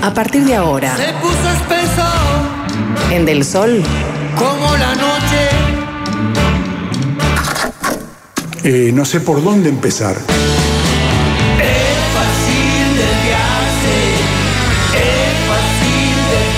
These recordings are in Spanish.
A partir de ahora, Se puso espeso en Del Sol, como la noche. No sé por dónde empezar. Es fácil desviarse. Es fácil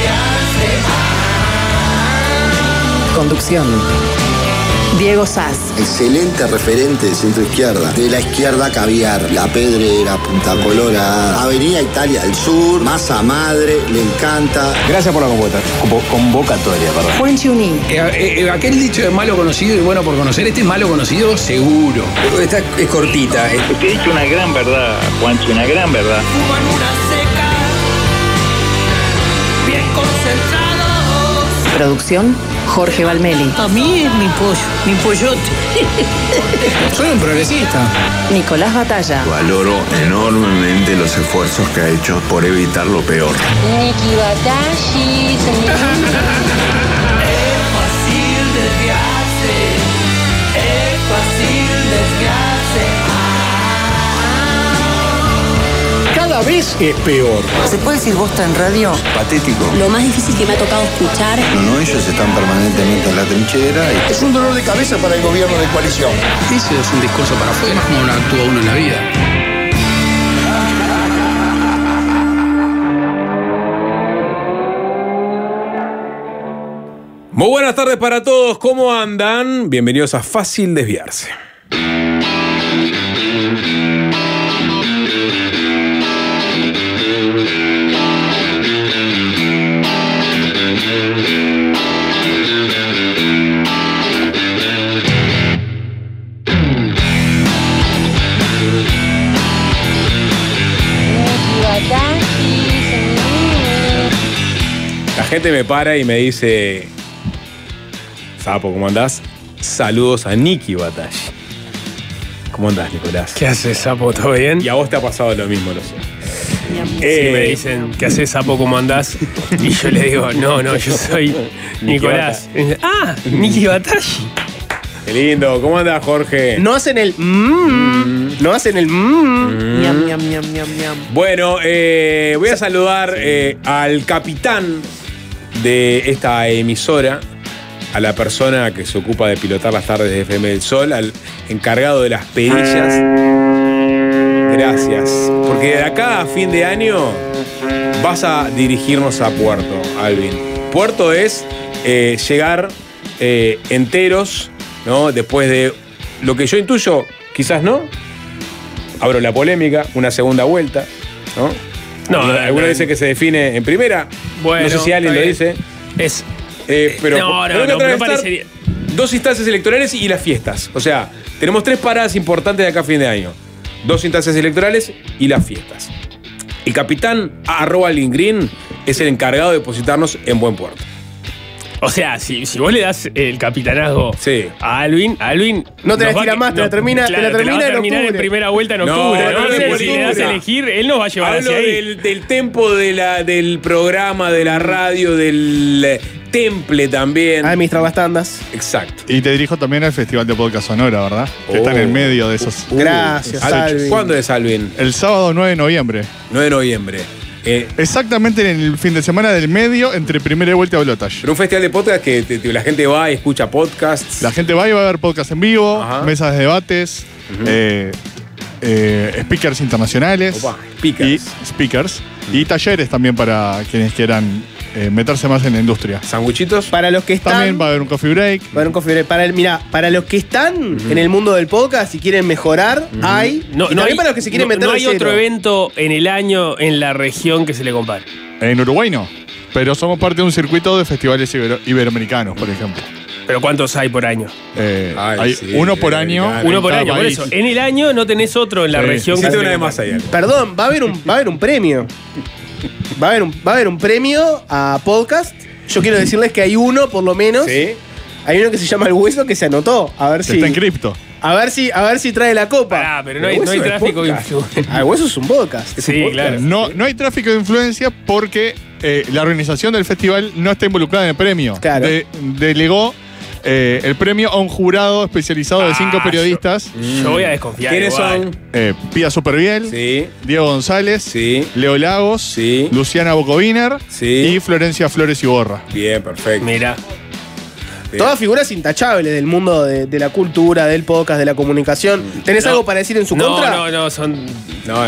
desviarse. conducción. Diego Sass. Excelente referente de centro izquierda. De la izquierda Caviar, La Pedrera, Punta Colorada, Avenida Italia del Sur, Masa Madre, le encanta. Gracias por la convocatoria. Juan Chiuní. Aquel dicho de malo conocido y bueno por conocer, este es malo conocido seguro. Esta es cortita. Usted ha dicho una gran verdad, Juanchi, una gran verdad. Fuman una seca. Bien concentrados. Producción, Jorge Valmeli. A mí es mi pollo, mi pollote. Soy un progresista. Nicolás Batalla. Valoro enormemente los esfuerzos que ha hecho por evitar lo peor. Nikki Batashi, Es fácil desviarse. Es fácil desviarse. Cada vez es peor. ¿Se puede decir bosta en radio? Patético. Lo más difícil que me ha tocado escuchar. No, ellos están permanentemente en la trinchera. Es un dolor de cabeza para el gobierno de coalición. Ese es un discurso para afuera, como uno actúa uno en la vida. Muy buenas tardes para todos, ¿cómo andan? Bienvenidos a Fácil Desviarse. La gente me para y me dice: Sapo, ¿cómo andás? Saludos a Nikki Batashi. ¿Cómo andás, Nicolás? ¿Qué haces, Sapo? ¿Todo bien? Y a vos te ha pasado lo mismo, lo sé. Si me dicen, ¿qué haces, Sapo? ¿Cómo andás? Y yo le digo, no, yo soy Nicolás. Nikki Batashi. Qué lindo. ¿Cómo andás, Jorge? No hacen el no hacen el Ñam, ñam, ñam, ñam, ñam. Bueno, voy a saludar al capitán de esta emisora, a la persona que se ocupa de pilotar las tardes de FM del Sol, al encargado de las perillas. Gracias. Porque de acá a fin de año vas a dirigirnos a Puerto, Alvin. Puerto es llegar enteros, ¿no? Después de lo que yo intuyo, quizás no. Abro la polémica, una segunda vuelta, ¿no? Algunos dicen que se define en primera. Bueno, no sé si alguien lo dice. Es. Pero no parecería. Dos instancias electorales y las fiestas. O sea, tenemos tres paradas importantes de acá a fin de año. Dos instancias electorales y las fiestas. El capitán @Alvin es el encargado de depositarnos en buen puerto. O sea, si vos le das el capitanazgo a Alvin no te la tira más, te la termina en primera vuelta en octubre, ¿no? Si le das a elegir, él nos va a llevar hacia ahí. Del tempo del programa, de la radio, del temple también. Administrar las tandas. Exacto. Y te dirijo también al Festival de Podcast Sonora, ¿verdad? Que está en el medio de esos. Gracias, Alvin. ¿Cuándo es, Alvin? El sábado 9 de noviembre. 9 de noviembre. Exactamente en el fin de semana del medio, entre primera y vuelta a Balotage. Pero un festival de podcast que la gente va y escucha podcasts. La gente va y va a ver podcasts en vivo, mesas de debates, speakers internacionales. Speakers. Y talleres también para quienes quieran meterse más en la industria. ¿Sanguchitos? Para los que están. También va a haber un coffee break. Va a haber un coffee break. Para los que están en el mundo del podcast y quieren mejorar, hay. No, y también para los que se quieren meter no hay de cero. otro evento en el año en la región que se le compare. En Uruguay no. Pero somos parte de un circuito de festivales iberoamericanos, por ejemplo. ¿Pero cuántos hay por año? Hay uno por año. Uno por año, por eso. En el año no tenés otro en la región que se le compare. Perdón, va a haber un premio. Va a haber un premio a podcast. Yo quiero decirles que hay uno, por lo menos. Sí. Hay uno que se llama El Hueso que se anotó. A ver si. Está en cripto. A ver si trae la copa. Pero no hay tráfico de influencia. El Hueso es un podcast. Sí, claro. No hay tráfico de influencia porque la organización del festival no está involucrada en el premio. Claro. Delegó el premio a un jurado especializado de 5 periodistas. Yo voy a desconfiar. ¿Quiénes igual. son? Pía Superviel, Sí. Diego González, Sí. Leo Lagos, Sí. Luciana Bocoviner Sí. y Florencia Flores Iborra. Bien, perfecto. Mira. Bien. Todas figuras intachables del mundo de la cultura, del podcast, de la comunicación. ¿Tenés algo para decir en su contra? No, son. No.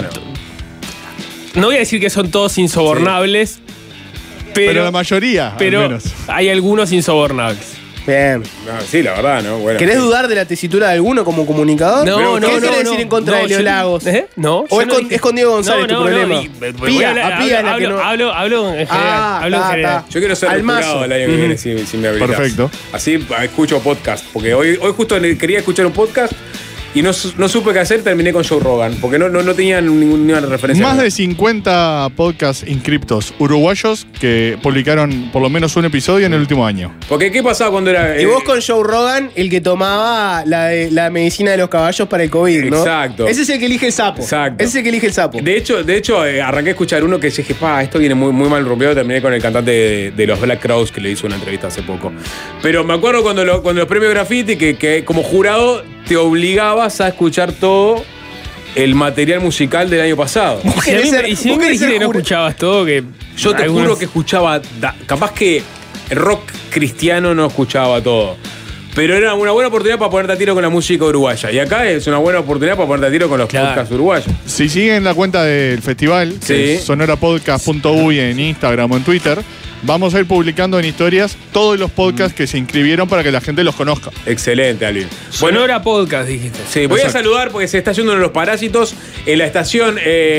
No voy a decir que son todos insobornables, Pero la mayoría, al pero menos. hay algunos insobornables. Bien. No, sí, la verdad, ¿no? Bueno, ¿Querés sí. dudar de la tesitura de alguno como comunicador? ¿Qué querés decir en contra de Leo Lagos? No. ¿O yo no dije- es con Diego González tu problema? Pía en la que no... Hablo en general. Hablo en general. Yo quiero ser jurado el año que viene si me habilitas. Perfecto. Así escucho podcast. Porque hoy justo quería escuchar un podcast y no supe qué hacer, terminé con Joe Rogan. Porque no tenían ninguna referencia. Más de 50 podcasts inscriptos uruguayos que publicaron por lo menos un episodio en el último año. Porque ¿qué pasaba cuando era...? Y vos con Joe Rogan, el que tomaba la medicina de los caballos para el COVID, ¿no? Exacto. Ese es el que elige el sapo. Exacto. Ese es el que elige el sapo. De hecho, arranqué a escuchar uno que dije, esto viene muy, muy mal rompido. Terminé con el cantante de los Black Crowes que le hizo una entrevista hace poco. Pero me acuerdo cuando los premios Graffiti, que como jurado te obligabas a escuchar todo el material musical del año pasado. Y si me dijiste que no escuchabas todo, que. Yo te juro que escuchaba, capaz que el rock cristiano no escuchaba todo. Pero era una buena oportunidad para ponerte a tiro con la música uruguaya. Y acá es una buena oportunidad para ponerte a tiro con los podcasts uruguayos. Si siguen la cuenta del festival, que es sonorapodcast.uy en Instagram o en Twitter, vamos a ir publicando en historias todos los podcasts que se inscribieron para que la gente los conozca. Excelente, Alvin. Sonora Podcast, dijiste. Sí, voy a saludar porque se está yendo uno de los parásitos en la estación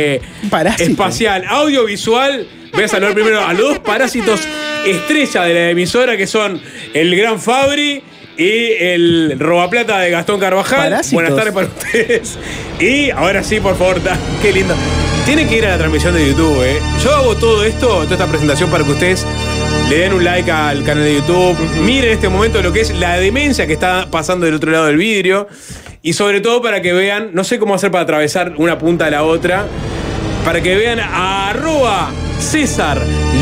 espacial audiovisual. Voy a saludar primero a los dos parásitos estrella de la emisora, que son el Gran Fabri y el Robaplata de Gastón Carvajal. Parásitos. Buenas tardes para ustedes. Y ahora sí, por favor, qué lindo. Tienen que ir a la transmisión de YouTube, ¿eh? Yo hago todo esto, toda esta presentación para que ustedes le den un like al canal de YouTube. Miren este momento lo que es la demencia que está pasando del otro lado del vidrio. Y sobre todo para que vean, no sé cómo hacer para atravesar una punta a la otra, para que vean a @César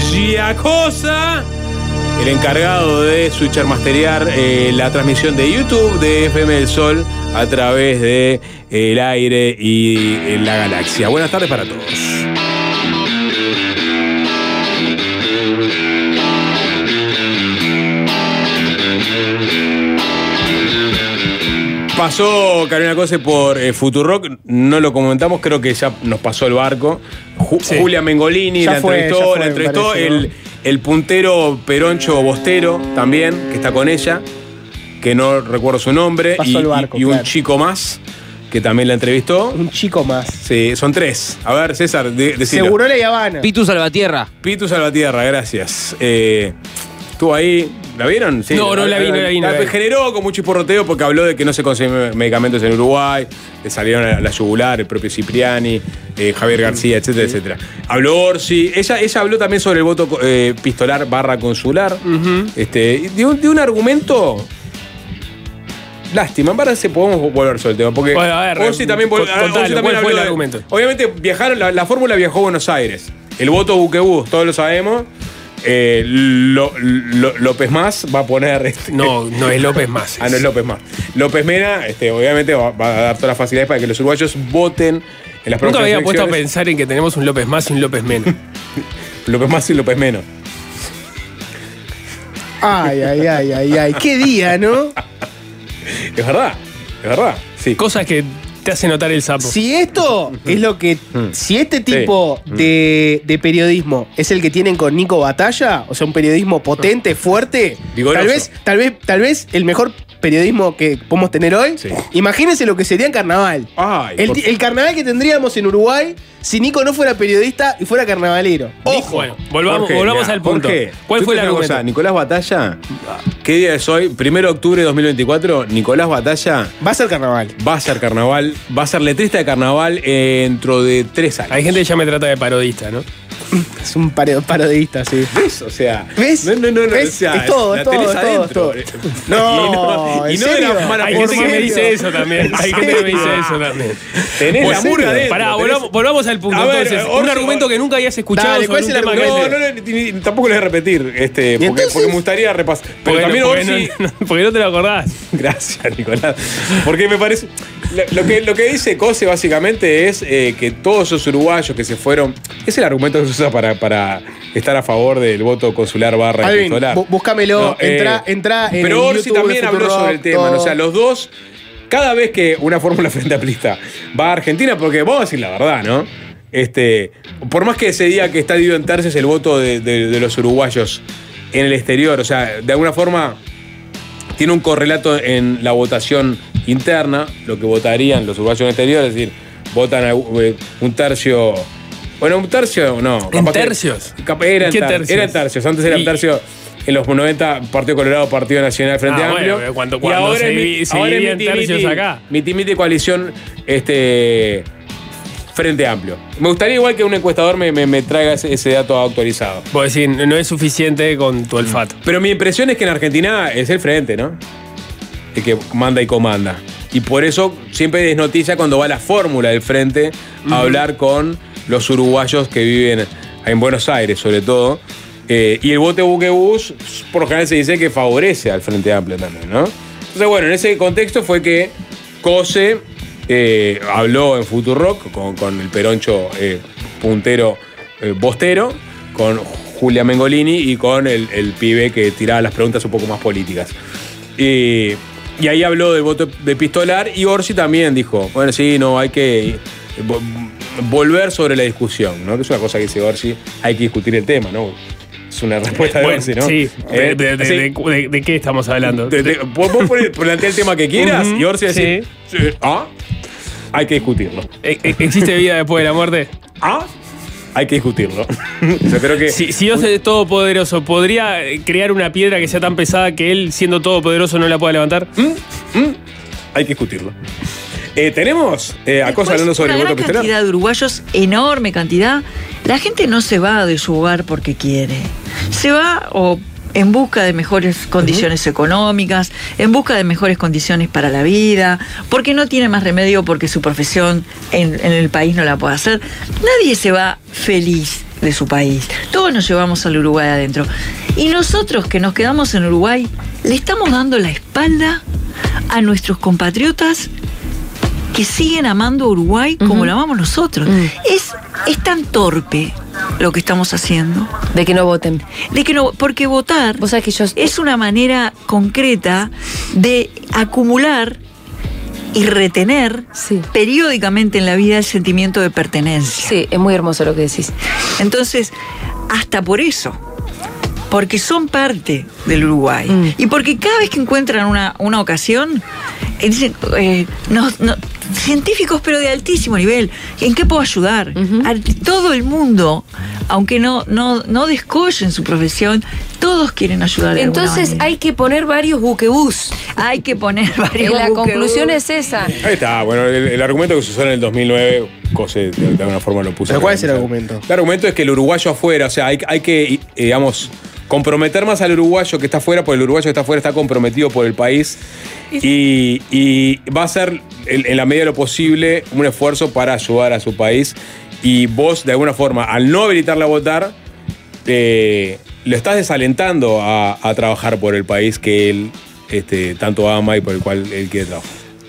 Giacosa, el encargado de switcher masterear la transmisión de YouTube de FM del Sol a través de el aire y la galaxia. Buenas tardes para todos. Pasó Carolina Cose por Futurock, no lo comentamos, creo que ya nos pasó el barco. Julia Mengolini la entrevistó, el puntero Peroncho Bostero también, que está con ella, que no recuerdo su nombre, Pasó el barco, y un claro. chico más que también la entrevistó. Un chico más. Sí, son 3. A ver, César, decilo. Segurola y Habana. Pitu Salvatierra. Pitu Salvatierra, gracias. Estuvo ahí. ¿La vieron? Sí. No la vi. Generó con mucho porroteo porque habló de que no se consiguen medicamentos en Uruguay, le salieron a la yugular, el propio Cipriani, Javier García, etcétera, etcétera. Habló Orsi. Ella habló también sobre el voto pistolar / consular. De un argumento. Lástima, en verdad podemos volver sobre el tema. Porque bueno, a ver, Orsi también, ¿cuál fue habló el de, argumento? Obviamente viajaron, la fórmula viajó a Buenos Aires. El voto buquebús, todos lo sabemos. López Más va a poner. No es López Más. No es López Más. López Mena, obviamente va a dar todas las facilidades para que los uruguayos voten en las próximas Nunca había elecciones. puesto a pensar en que tenemos un López Más y un López Menos. López Más y López Menos. Ay. Qué día, ¿no? Es verdad. Sí. Cosas que te hace notar el sapo. Si esto es lo que. Si este tipo de periodismo es el que tienen con Nico Batalla, o sea, un periodismo potente, fuerte, vigoroso. tal vez el mejor periodismo que podemos tener hoy. Sí. Imagínense lo que sería en carnaval. El carnaval que tendríamos en Uruguay si Nico no fuera periodista y fuera carnavalero. Ojo. Bueno, volvamos al punto. ¿Cuál fue el argumento? Nicolás Batalla, ¿qué día es hoy? 1 de octubre de 2024. Nicolás Batalla va a ser carnaval. Va a ser letrista de carnaval dentro de 3 años. Hay gente que ya me trata de parodista, ¿no? Es un parodista, sí. ¿Ves? O sea. ¿Ves? No. ¿Ves? O sea, es todo, la todo, tenés todo, adentro. todo. No, y ¿en no de serio? la mala Hay gente forma. que me dice eso también. Hay gente que me dice eso también. Tenés la murga adentro. Pará, volvamos al punto. A ver, Entonces, Orsi, un argumento que nunca hayas escuchado. Dale, sobre ¿cuál un es el tema argumento? que- No, tampoco lo voy a repetir, porque me gustaría repasar. Pero también Orsi. Porque no te lo acordás. Gracias, Nicolás. Porque me parece. Lo que dice Cose básicamente es que todos esos uruguayos que se fueron. Es el argumento que se usa para estar a favor del voto consular / Alvin, epistolar. búscamelo, entra en pero el Orsi YouTube también de habló Futurock, sobre el tema. todo. O sea, los dos. Cada vez que una fórmula frente amplista va a Argentina, porque vamos a decir la verdad, ¿no? Por más que se diga que está dividido en tercios el voto de los uruguayos en el exterior, o sea, de alguna forma tiene un correlato en la votación interna, lo que votarían los uruguayos en el exterior, es decir, votan un tercio. Bueno, un tercio no. ¿En tercios? Eran ¿Qué tercios? Eran tercios. Antes era un tercio. En los 90, Partido Colorado, Partido Nacional, Frente Amplio. Bueno, cuando y ahora se ahora dividían tercios acá. Miti coalición Frente Amplio. Me gustaría igual que un encuestador me traiga ese dato actualizado. Vos decís, no es suficiente con tu olfato. Pero mi impresión es que en Argentina es el Frente, ¿no? El que manda y comanda. Y por eso siempre es noticia cuando va la fórmula del Frente a hablar con los uruguayos que viven en Buenos Aires, sobre todo. Y el voto buquebús, por lo general se dice que favorece al Frente Amplio también, ¿no? Entonces, bueno, en ese contexto fue que Cose habló en Futurock con el peroncho puntero Bostero, con Julia Mengolini y con el pibe que tiraba las preguntas un poco más políticas. Y ahí habló del voto epistolar y Orsi también dijo, bueno, sí, no, hay que volver sobre la discusión, ¿no? Que es una cosa que dice Orsi, hay que discutir el tema, ¿no? Es una respuesta de Orsi, ¿no? Sí. ¿De qué estamos hablando? Vos plantea el tema que quieras y Orsi decir, sí. Hay que discutirlo. ¿Existe vida después de la muerte? Hay que discutirlo. Yo creo que si Dios es todopoderoso, ¿podría crear una piedra que sea tan pesada que él, siendo todopoderoso, no la pueda levantar? Hay que discutirlo. Tenemos a Cose hablando sobre el voto epistolar. Una cantidad de uruguayos, enorme cantidad. La gente no se va de su hogar porque quiere. Se va en busca de mejores condiciones económicas, en busca de mejores condiciones para la vida, porque no tiene más remedio porque su profesión en el país no la puede hacer. Nadie se va feliz de su país. Todos nos llevamos al Uruguay adentro. Y nosotros que nos quedamos en Uruguay, le estamos dando la espalda a nuestros compatriotas que siguen amando a Uruguay como lo amamos nosotros. Es tan torpe lo que estamos haciendo. De que no voten. Porque votar es una manera concreta de acumular y retener periódicamente en la vida el sentimiento de pertenencia. Sí, es muy hermoso lo que decís. Entonces, hasta por eso, porque son parte del Uruguay y porque cada vez que encuentran una ocasión, dicen, científicos pero de altísimo nivel, ¿en qué puedo ayudar? A todo el mundo, aunque no descollen su profesión, todos quieren ayudar. Entonces hay que poner varios buquebús. Hay que poner varios La buquebús. conclusión es esa. Ahí está, bueno, el argumento que se usó en el 2009, Cose de alguna forma lo puso. ¿Pero cuál es el argumento? El argumento es que el uruguayo afuera, o sea, hay que, digamos, comprometer más al uruguayo que está afuera, porque el uruguayo que está afuera está comprometido por el país y va a ser, en la medida de lo posible, un esfuerzo para ayudar a su país. Y vos, de alguna forma, al no habilitarle a votar, lo estás desalentando a trabajar por el país que él tanto ama y por el cual él quiere trabajar.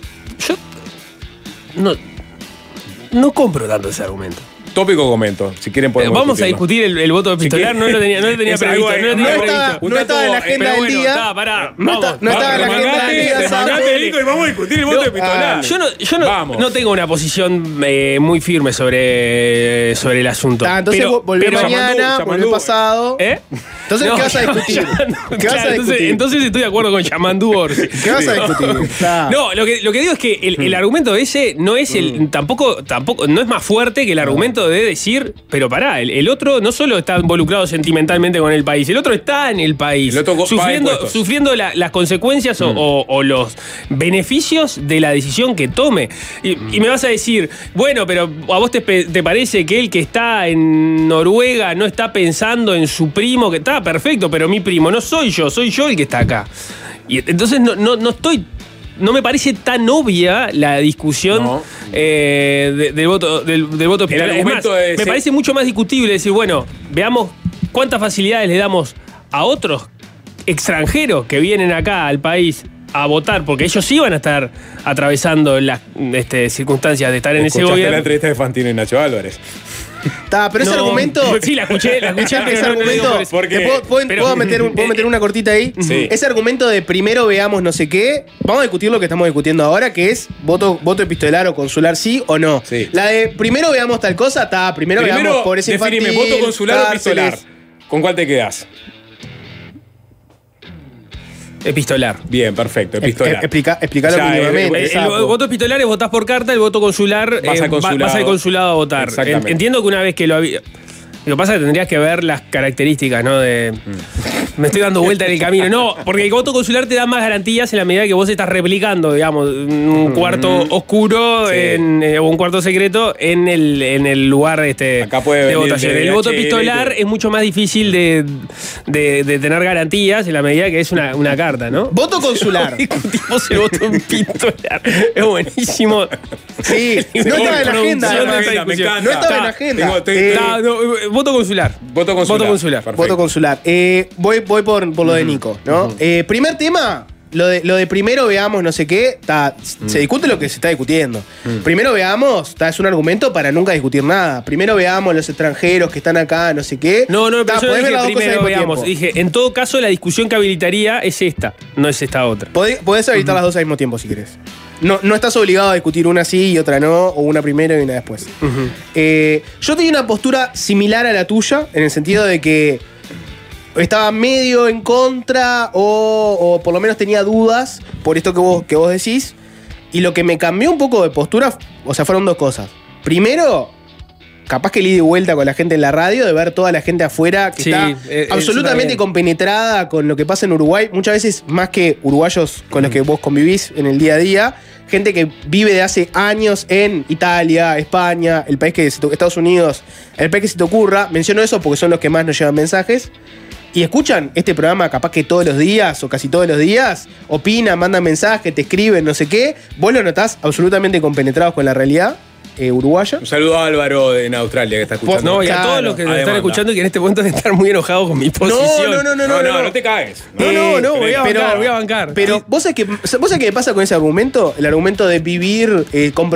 Yo no compro tanto ese argumento. Tópico comento, si quieren podemos vamos a discutir el voto epistolar, no lo tenía previsto. No estaba en la agenda del día. No estaba en la agenda del día. Y vamos a discutir el voto epistolar. Yo no tengo una posición muy firme sobre el asunto. Entonces volvió mañana, volvió pasado. Entonces, ¿qué vas a discutir? Entonces estoy de acuerdo con Yamandú Orsi. ¿Qué vas a discutir? No, lo que digo es que el argumento ese no es tampoco no es más fuerte que el argumento sentido de decir, pero pará, el otro no solo está involucrado sentimentalmente con el país, el otro está en el país, El otro sufriendo las consecuencias o los beneficios de la decisión que tome. Y me vas a decir, bueno, pero ¿a vos te parece que el que está en Noruega no está pensando en su primo? Que está perfecto, pero mi primo no soy yo el que está acá. Y entonces no me parece tan obvia la discusión del voto epistolar. Es más, me parece mucho más discutible decir, bueno, veamos cuántas facilidades le damos a otros extranjeros que vienen acá al país a votar, porque ellos sí van a estar atravesando las circunstancias de estar en ese gobierno. La entrevista de Fantino y Nacho Álvarez. Pero ese argumento. Sí, la escuché. Ese argumento. ¿Puedo meter una cortita ahí? Sí. Ese argumento de primero veamos no sé qué. Vamos a discutir lo que estamos discutiendo ahora, que es voto epistolar o consular, sí o no. Sí. La de primero veamos tal cosa, primero veamos pobreza infantil. Definime, voto consular o epistolar. ¿Con cuál te quedás? Epistolar. Bien, perfecto, epistolar. Explícalo mínimamente. El voto epistolar es votás por carta, el voto consular vas al consulado a votar. Entiendo que una vez que lo había. Lo que pasa es que tendrías que ver las características, ¿no? Me estoy dando vuelta en el camino. No, porque el voto consular te da más garantías en la medida que vos estás replicando, digamos, un cuarto oscuro o un cuarto secreto en el lugar de votación. El voto epistolar es mucho más difícil de tener garantías en la medida que es una carta, ¿no? Voto consular. Discutimos el voto epistolar. Es buenísimo. Sí, no estaba en la agenda. No estaba en la agenda. Voto consular. Voto consular. Voy por lo de Nico, ¿no? Primer tema, lo de primero veamos no sé qué, se discute lo que se está discutiendo. Primero veamos, es un argumento para nunca discutir nada. Primero veamos los extranjeros que están acá, no sé qué. No, pero yo dije primero veamos. Dije, en todo caso, la discusión que habilitaría es esta, no es esta otra. Podés habilitar las dos al mismo tiempo si querés. No estás obligado a discutir una sí y otra no, o una primero y una después. Yo tenía una postura similar a la tuya, en el sentido de que estaba medio en contra o por lo menos tenía dudas por esto que vos decís. Y lo que me cambió un poco de postura, fueron dos cosas. Primero, capaz que le di vuelta con la gente en la radio, de ver toda la gente afuera que está absolutamente compenetrada con lo que pasa en Uruguay, muchas veces más que uruguayos con los que vos convivís en el día a día, gente que vive de hace años en Italia, España, el país que Estados Unidos, el país que se te ocurra. Menciono eso porque son los que más nos llevan mensajes. Y escuchan este programa capaz que todos los días o casi todos los días, opinan, mandan mensajes, te escriben, no sé qué. Vos lo notás absolutamente compenetrados con la realidad uruguaya. Un saludo a Álvaro en Australia que está escuchando. Y a todos los que nos están escuchando y que en este momento están muy enojados con mi posición. No te cagues. Voy a bancar. Pero ¿vos sabés qué pasa con ese argumento? El argumento de vivir,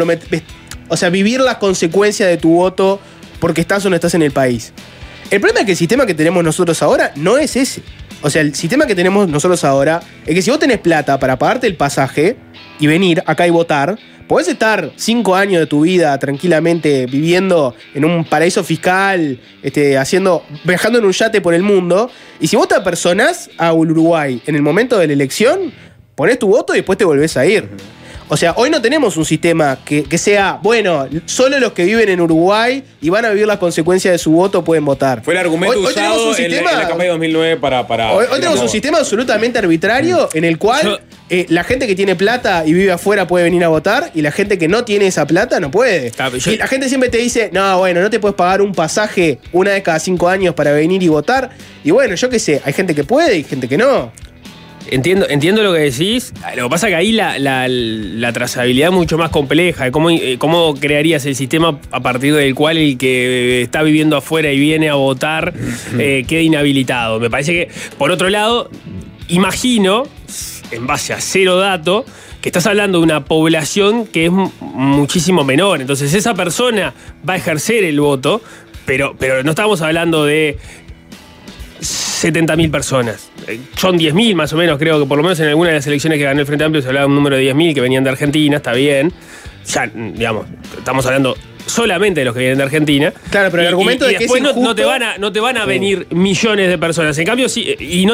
vivir las consecuencias de tu voto porque estás o no estás en el país. El problema es que el sistema que tenemos nosotros ahora no es ese. O sea, el sistema que tenemos nosotros ahora es que si vos tenés plata para pagarte el pasaje y venir acá y votar, podés estar 5 años de tu vida tranquilamente viviendo en un paraíso fiscal, viajando en un yate por el mundo, y si vos te apersonás a Uruguay en el momento de la elección, ponés tu voto y después te volvés a ir. O sea, hoy no tenemos un sistema que sea, bueno, solo los que viven en Uruguay y van a vivir las consecuencias de su voto pueden votar. Fue el argumento usado en la campaña de 2009 para hoy tenemos un sistema absolutamente arbitrario en el cual la gente que tiene plata y vive afuera puede venir a votar y la gente que no tiene esa plata no puede. Y la gente siempre te dice, no te puedes pagar un pasaje una vez cada 5 años para venir y votar. Y bueno, yo qué sé, hay gente que puede y gente que no. Entiendo lo que decís. Lo que pasa es que ahí la trazabilidad es mucho más compleja. ¿Cómo crearías el sistema a partir del cual el que está viviendo afuera y viene a votar queda inhabilitado? Me parece que, por otro lado, imagino, en base a cero dato, que estás hablando de una población que es muchísimo menor. Entonces esa persona va a ejercer el voto, pero no estamos hablando de 70.000 personas. Son 10.000 más o menos, creo que por lo menos en alguna de las elecciones que ganó el Frente Amplio se hablaba de un número de 10.000 que venían de Argentina, está bien. Ya, digamos, estamos hablando solamente de los que vienen de Argentina. Claro, pero el argumento de que después no te van a venir millones de personas. En cambio, sí,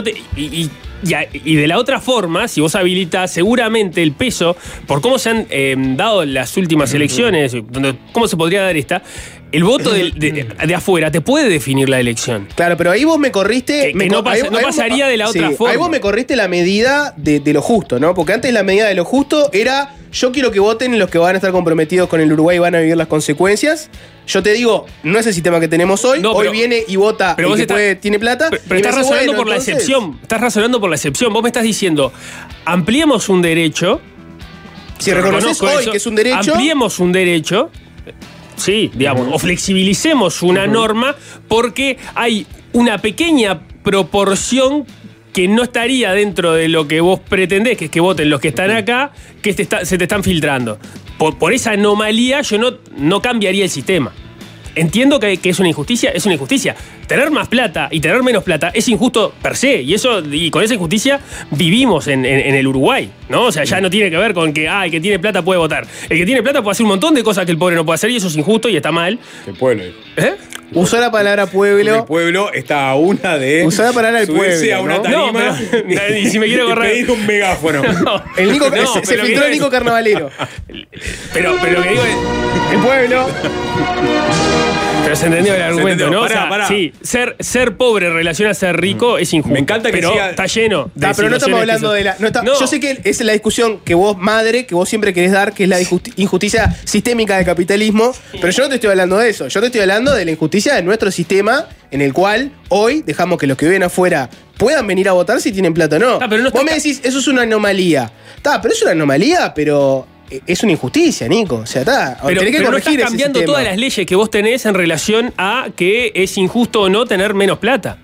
y de la otra forma, si vos habilitás seguramente el peso, por cómo se han dado las últimas elecciones, cómo se podría dar esta, el voto de afuera te puede definir la elección. Claro, pero ahí vos me corriste. Que no pasaría de la otra forma. Ahí vos me corriste la medida de lo justo, ¿no? Porque antes la medida de lo justo era: yo quiero que voten los que van a estar comprometidos con el Uruguay y van a vivir las consecuencias. Yo te digo, no es el sistema que tenemos hoy. No, hoy viene y vota el que tiene plata. Pero estás razonando por la excepción. Estás razonando por la excepción. Vos me estás diciendo, ampliemos un derecho. Si reconoces hoy que es un derecho. Ampliemos un derecho. Sí, digamos, o flexibilicemos una norma porque hay una pequeña proporción que no estaría dentro de lo que vos pretendés, que es que voten los que están acá, que se te están filtrando. Por esa anomalía yo no cambiaría el sistema. Entiendo que es una injusticia, es una injusticia. Tener más plata y tener menos plata es injusto per se. Y con esa injusticia vivimos en el Uruguay, ¿no? O sea, ya no tiene que ver con que el que tiene plata puede votar. El que tiene plata puede hacer un montón de cosas que el pobre no puede hacer y eso es injusto y está mal. El pueblo. Usó la palabra pueblo. El pueblo está a una de. Usó la palabra del pueblo. Subirse a una tarima. Y si me quiero correr. Pedir un megáfono. El Nico, se filtró el Nico Carnavalero. Pero lo que digo es. El pueblo. Pero se entendió el argumento, ¿no? Pará. Sí, ser pobre en relación a ser rico es injusto. Me encanta que pero sea. Está lleno de pero no estamos hablando de la. Yo sé que es la discusión que vos, madre, que vos siempre querés dar, que es la injusticia sistémica del capitalismo. Pero yo no te estoy hablando de eso. Yo te estoy hablando de la injusticia de nuestro sistema, en el cual hoy dejamos que los que viven afuera puedan venir a votar si tienen plata o no. Vos me decís, eso es una anomalía. Pero es una anomalía, pero. Es una injusticia, Nico. O sea, Pero tenés que no corregir estás cambiando todas las leyes que vos tenés en relación a que es injusto o no tener menos plata.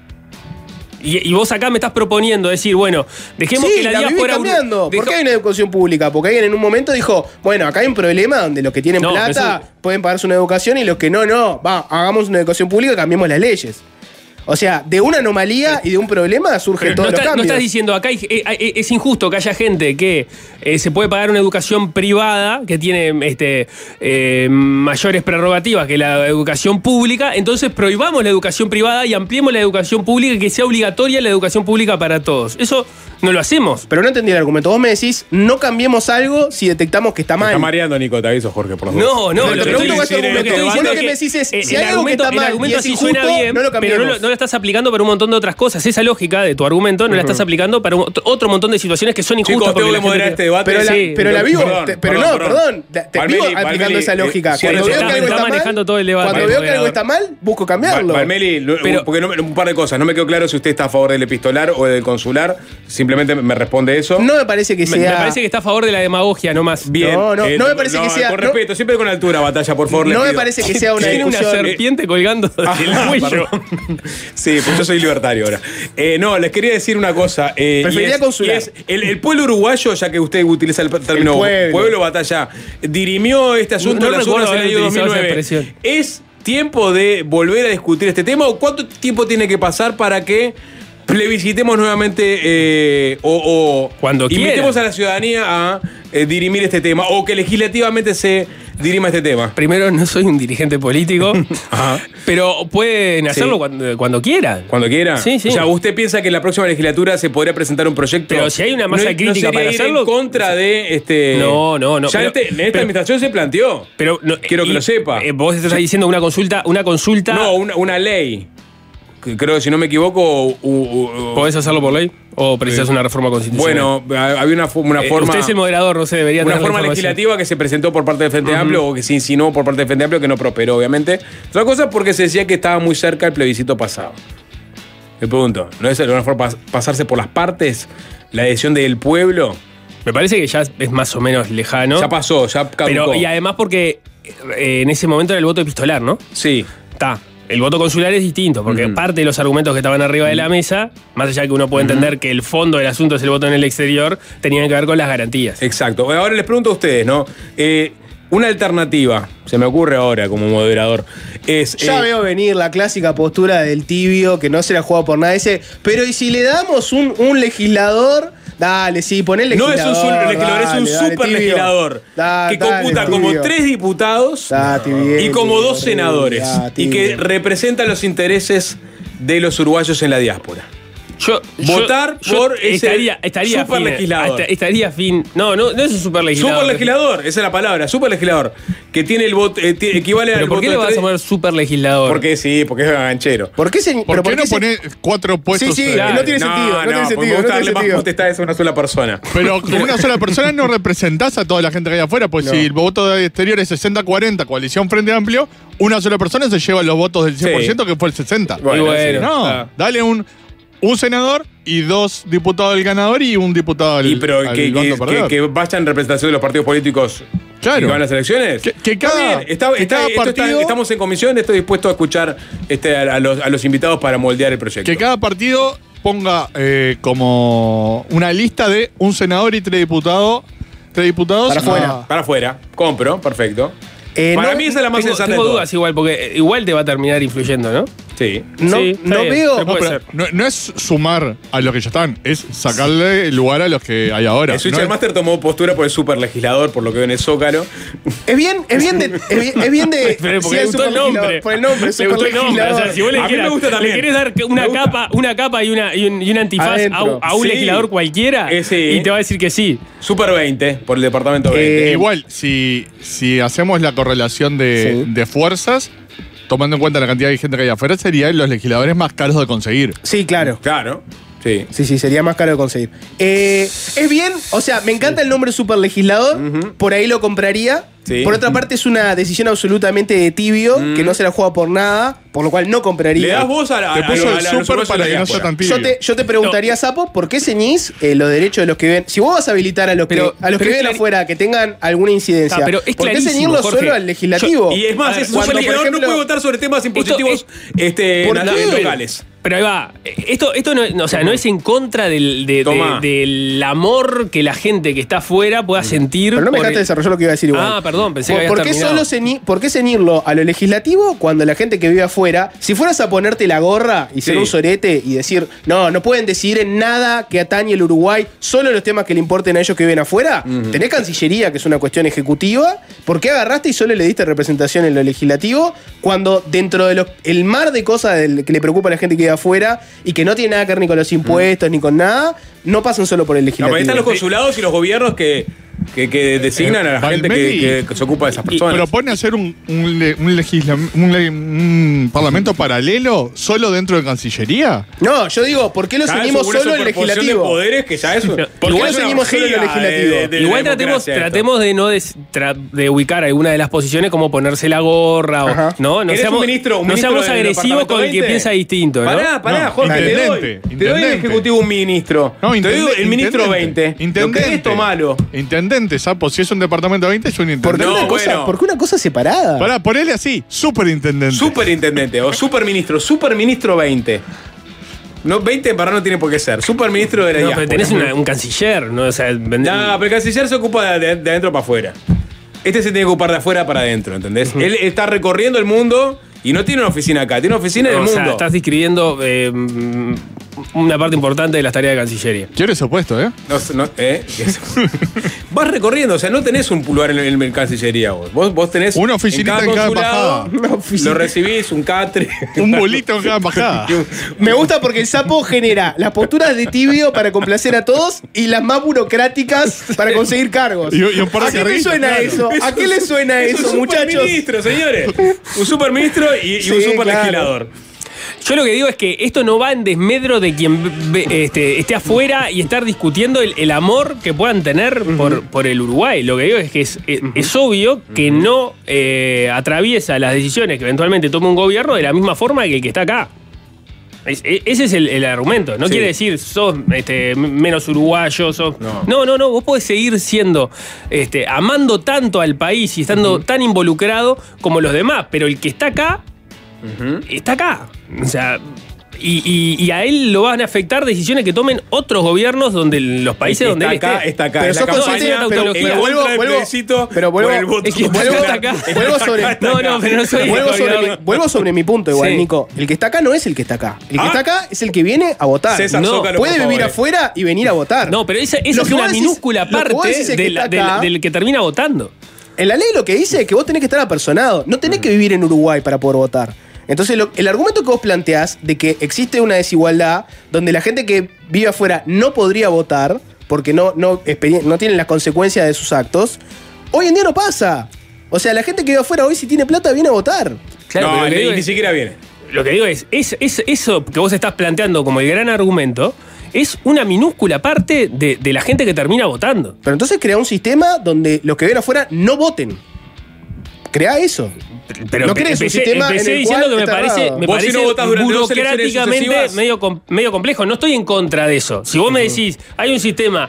Y vos acá me estás proponiendo decir, bueno, dejemos que la diáspora. ¿Por qué hay una educación pública? Porque alguien en un momento dijo, bueno, acá hay un problema donde los que tienen plata pueden pagarse una educación y los que no. Hagamos una educación pública y cambiemos las leyes. O sea, de una anomalía y de un problema surgen todos los cambios. No estás diciendo acá es injusto que haya gente que se puede pagar una educación privada que tiene mayores prerrogativas que la educación pública, entonces prohibamos la educación privada y ampliemos la educación pública y que sea obligatoria la educación pública para todos. Eso no lo hacemos. Pero no entendí el argumento. Vos me decís, no cambiemos algo si detectamos que está mal. Está mareando, Nico, te aviso, Jorge, por favor. No, lo que estoy diciendo es que me decís es, si hay algo que está mal y es injusto, no lo cambiemos. Pero no lo estás aplicando para un montón de otras cosas. Esa lógica de tu argumento no la estás aplicando para otro montón de situaciones que son injustas. Chicos, tengo que moderar este debate. Pero la vivo. Perdón. Te vivo aplicando esa lógica. Cuando veo que algo está mal, cuando veo que algo está mal, busco cambiarlo. Valmeli, porque un par de cosas. No me quedó claro si usted está a favor del epistolar o del consular. Simplemente me responde eso. No me parece que sea. Me parece que está a favor de la demagogia nomás. Bien. No me parece que sea. Con respeto, siempre con altura, Batalla, por favor. No me parece que sea una discusión. Tiene una serpiente colgando del cuello. Sí, pues yo soy libertario ahora. No, les quería decir una cosa. Preferiría consular. El pueblo uruguayo, ya que usted utiliza el término pueblo Batalla, dirimió este asunto en las urnas en el año 2009. ¿Es tiempo de volver a discutir este tema o cuánto tiempo tiene que pasar para que plebiscitemos nuevamente o cuando invitemos a la ciudadanía a dirimir este tema o que legislativamente se dirima este tema? Primero, no soy un dirigente político, pero pueden hacerlo cuando quieran. ¿Cuando quieran? Sí. O sea, ¿usted piensa que en la próxima legislatura se podría presentar un proyecto? Pero si hay una masa crítica para hacerlo. En contra de este. No. Ya en esta administración se planteó. Pero quiero que lo sepa. Vos estás diciendo una consulta. No, una ley. Creo que si no me equivoco. ¿Podés hacerlo por ley? ¿O precisas una reforma constitucional? Bueno, había una forma. Usted es el moderador, no sé, debería tener una forma legislativa que se presentó por parte del Frente Amplio o que se insinuó por parte del Frente Amplio que no prosperó, obviamente. Otra cosa porque se decía que estaba muy cerca el plebiscito pasado. Me pregunto, ¿no es alguna forma pasarse por las partes la decisión del pueblo? Me parece que ya es más o menos lejano. Ya pasó, ya caducó. Y además porque en ese momento era el voto epistolar, ¿no? Sí. Está. El voto consular es distinto, porque parte de los argumentos que estaban arriba de la mesa, más allá de que uno puede entender que el fondo del asunto es el voto en el exterior, tenían que ver con las garantías. Exacto. Ahora les pregunto a ustedes, ¿no? Una alternativa, se me ocurre ahora como moderador, es... Ya veo venir la clásica postura del tibio, que no se la juega por nada ese, pero ¿y si le damos un legislador? Dale, sí, poné el legislador. No es un legislador, es un super legislador. Que computa como 3 diputados y como 2 senadores. Y que representa los intereses de los uruguayos en la diáspora. Votar por ese estaría superlegislador. Estaría fin. No es un superlegislador. Superlegislador, esa es la palabra, superlegislador. Que tiene el voto, equivale al voto. ¿Por qué le vas a llamar superlegislador? Porque sí, porque es ganchero. ¿Por qué ¿Por qué no pones 4 puestos? Sí, no tiene sentido. No tiene sentido. Me gusta darle más potestades a una sola persona. Pero con una sola persona no representás a toda la gente que hay afuera, pues si el voto de exterior es 60-40, coalición Frente Amplio, una sola persona se lleva los votos del 100% que fue el 60%. Bueno, dale un senador y 2 diputados del ganador y un diputado del bando perdedor. Que vaya en representación de los partidos políticos claro. que van a las elecciones. Que cada partido, estamos en comisión, estoy dispuesto a escuchar a los invitados para moldear el proyecto. Que cada partido ponga como una lista de un senador y 3 diputados. Para afuera. Compro, perfecto. Para mí esa es la más sensata de tengo todas. dudas igual, porque igual te va a terminar influyendo, ¿no? Sí. No veo. No es sumar a los que ya están, es sacarle el lugar a los que hay ahora. El Switcher Master tomó postura por el superlegislador, por lo que veo en el Zócalo. Es bien de. Pero porque sí, me gustó el nombre. Por el nombre, me gustó el nombre. O sea, si vos A mí me gusta le también. querés dar una capa y un antifaz Adentro. a un Sí. legislador cualquiera, Sí. y te va a decir que sí. Super 20, por el departamento 20. Igual, si hacemos la correlación de fuerzas, tomando en cuenta la cantidad de gente que hay afuera, serían los legisladores más caros de conseguir. Sí, claro. Claro. Sí. Sí, sería más caro de conseguir. Es bien, o sea, me encanta el nombre superlegislador, por ahí lo compraría. Sí. Por otra parte, es una decisión absolutamente de tibio, que no se la juega por nada, por lo cual no compraría. Le das voz a Te puso el los super para que no sea tan tibio. Yo te preguntaría, Sapo, ¿por qué ceñís los derechos de los que viven? Si vos vas a habilitar a los que viven afuera, que tengan alguna incidencia, pero es ¿por qué clarísimo, ceñirlo Jorge. solo al legislativo? Y es más, ese Cuando, por superlegislador no ejemplo, puede votar sobre temas impositivos ¿por qué? locales. Pero ahí va. Esto no, o sea, no es en contra del amor que la gente que está afuera pueda sentir. Pero no me dejaste desarrollar lo que iba a decir igual. Ah, perdón, pensé que habías ¿Por qué terminado. ¿Por qué ceñirlo a lo legislativo cuando la gente que vive afuera, si fueras a ponerte la gorra y ser un sorete y decir, no pueden decidir en nada que atañe el Uruguay, solo en los temas que le importen a ellos que viven afuera? Tenés Cancillería, que es una cuestión ejecutiva. ¿Por qué agarraste y solo le diste representación en lo legislativo cuando dentro de el mar de cosas que le preocupa a la gente que vive afuera y que no tiene nada que ver ni con los impuestos ni con nada, no pasan solo por el legislativo? No, pero ahí están los consulados y los gobiernos que designan a la gente que se ocupa de esas personas. ¿Propone hacer un parlamento paralelo solo dentro de Cancillería? No, yo digo, ¿por qué lo ceñimos solo en el legislativo? De poderes que ya eso. ¿Por qué lo ceñimos solo en el legislativo? Igual tratemos de no de ubicar alguna de las posiciones como ponerse la gorra o, ¿no? No seamos agresivos con el que piensa distinto, ¿no? Pará, Jorge, te doy el ejecutivo un ministro. No, te doy el ministro 20. Intendente. Esto malo. Intendente, Sapo, si es un departamento 20 es un intendente. ¿Por qué una cosa separada? Pará, ponele así, superintendente. Superintendente o superministro 20. No, 20 para no tiene por qué ser. Superministro de la diáspora. Pero tenés un canciller, ¿no? O sea, no, pero el canciller se ocupa de adentro para afuera. Este se tiene que ocupar de afuera para adentro, ¿entendés? Él está recorriendo el mundo y no tiene una oficina acá, tiene una oficina en el mundo. O sea, estás describiendo una parte importante de las tareas de Cancillería. Quiero ese puesto, ¿eh? Vas recorriendo, o sea, no tenés un lugar en Cancillería vos. Vos tenés una oficinita en cada embajada. Lo recibís, un catre. Un bolito en cada embajada. Me gusta porque el Sapo genera las posturas de tibio para complacer a todos y las más burocráticas para conseguir cargos. Y un par de ¿A qué le suena eso? ¿A qué le suena eso, muchachos? Un superministro, señores. Un superministro y un superlegislador. Yo lo que digo es que esto no va en desmedro de quien esté afuera y estar discutiendo el amor que puedan tener por el Uruguay. Lo que digo es que es obvio que no atraviesa las decisiones que eventualmente tome un gobierno de la misma forma que el que está acá. Ese es el argumento. No quiere decir sos menos uruguayo, sos. No. Vos podés seguir siendo, amando tanto al país y estando tan involucrado como los demás. Pero el que está acá, está acá. O sea, y a él lo van a afectar decisiones que tomen otros gobiernos donde los países donde él está acá. Pero sos consciente, vuelvo sobre mi punto igual, Nico. El que está acá no es el que está acá. El que está acá es el que viene a votar. Puede vivir afuera y venir a votar. No, pero esa es una minúscula parte del que termina votando. En la ley lo que dice es que vos tenés que estar apersonado. No tenés que vivir en Uruguay para poder votar. Entonces, el argumento que vos planteás de que existe una desigualdad donde la gente que vive afuera no podría votar porque no tienen las consecuencias de sus actos, hoy en día no pasa. O sea, la gente que vive afuera hoy, si tiene plata, viene a votar. Claro, No, pero ni siquiera viene. Lo que digo es eso que vos estás planteando como el gran argumento, es una minúscula parte de la gente que termina votando. Pero entonces crea un sistema donde los que viven afuera no voten. Crea eso. Pero no crees un sistema en el diciendo cual que me está parece, errado. me Vos parece si no votás durante 2 elecciones burocráticamente sucesivas. medio complejo. No estoy en contra de eso. Si vos me decís, hay un sistema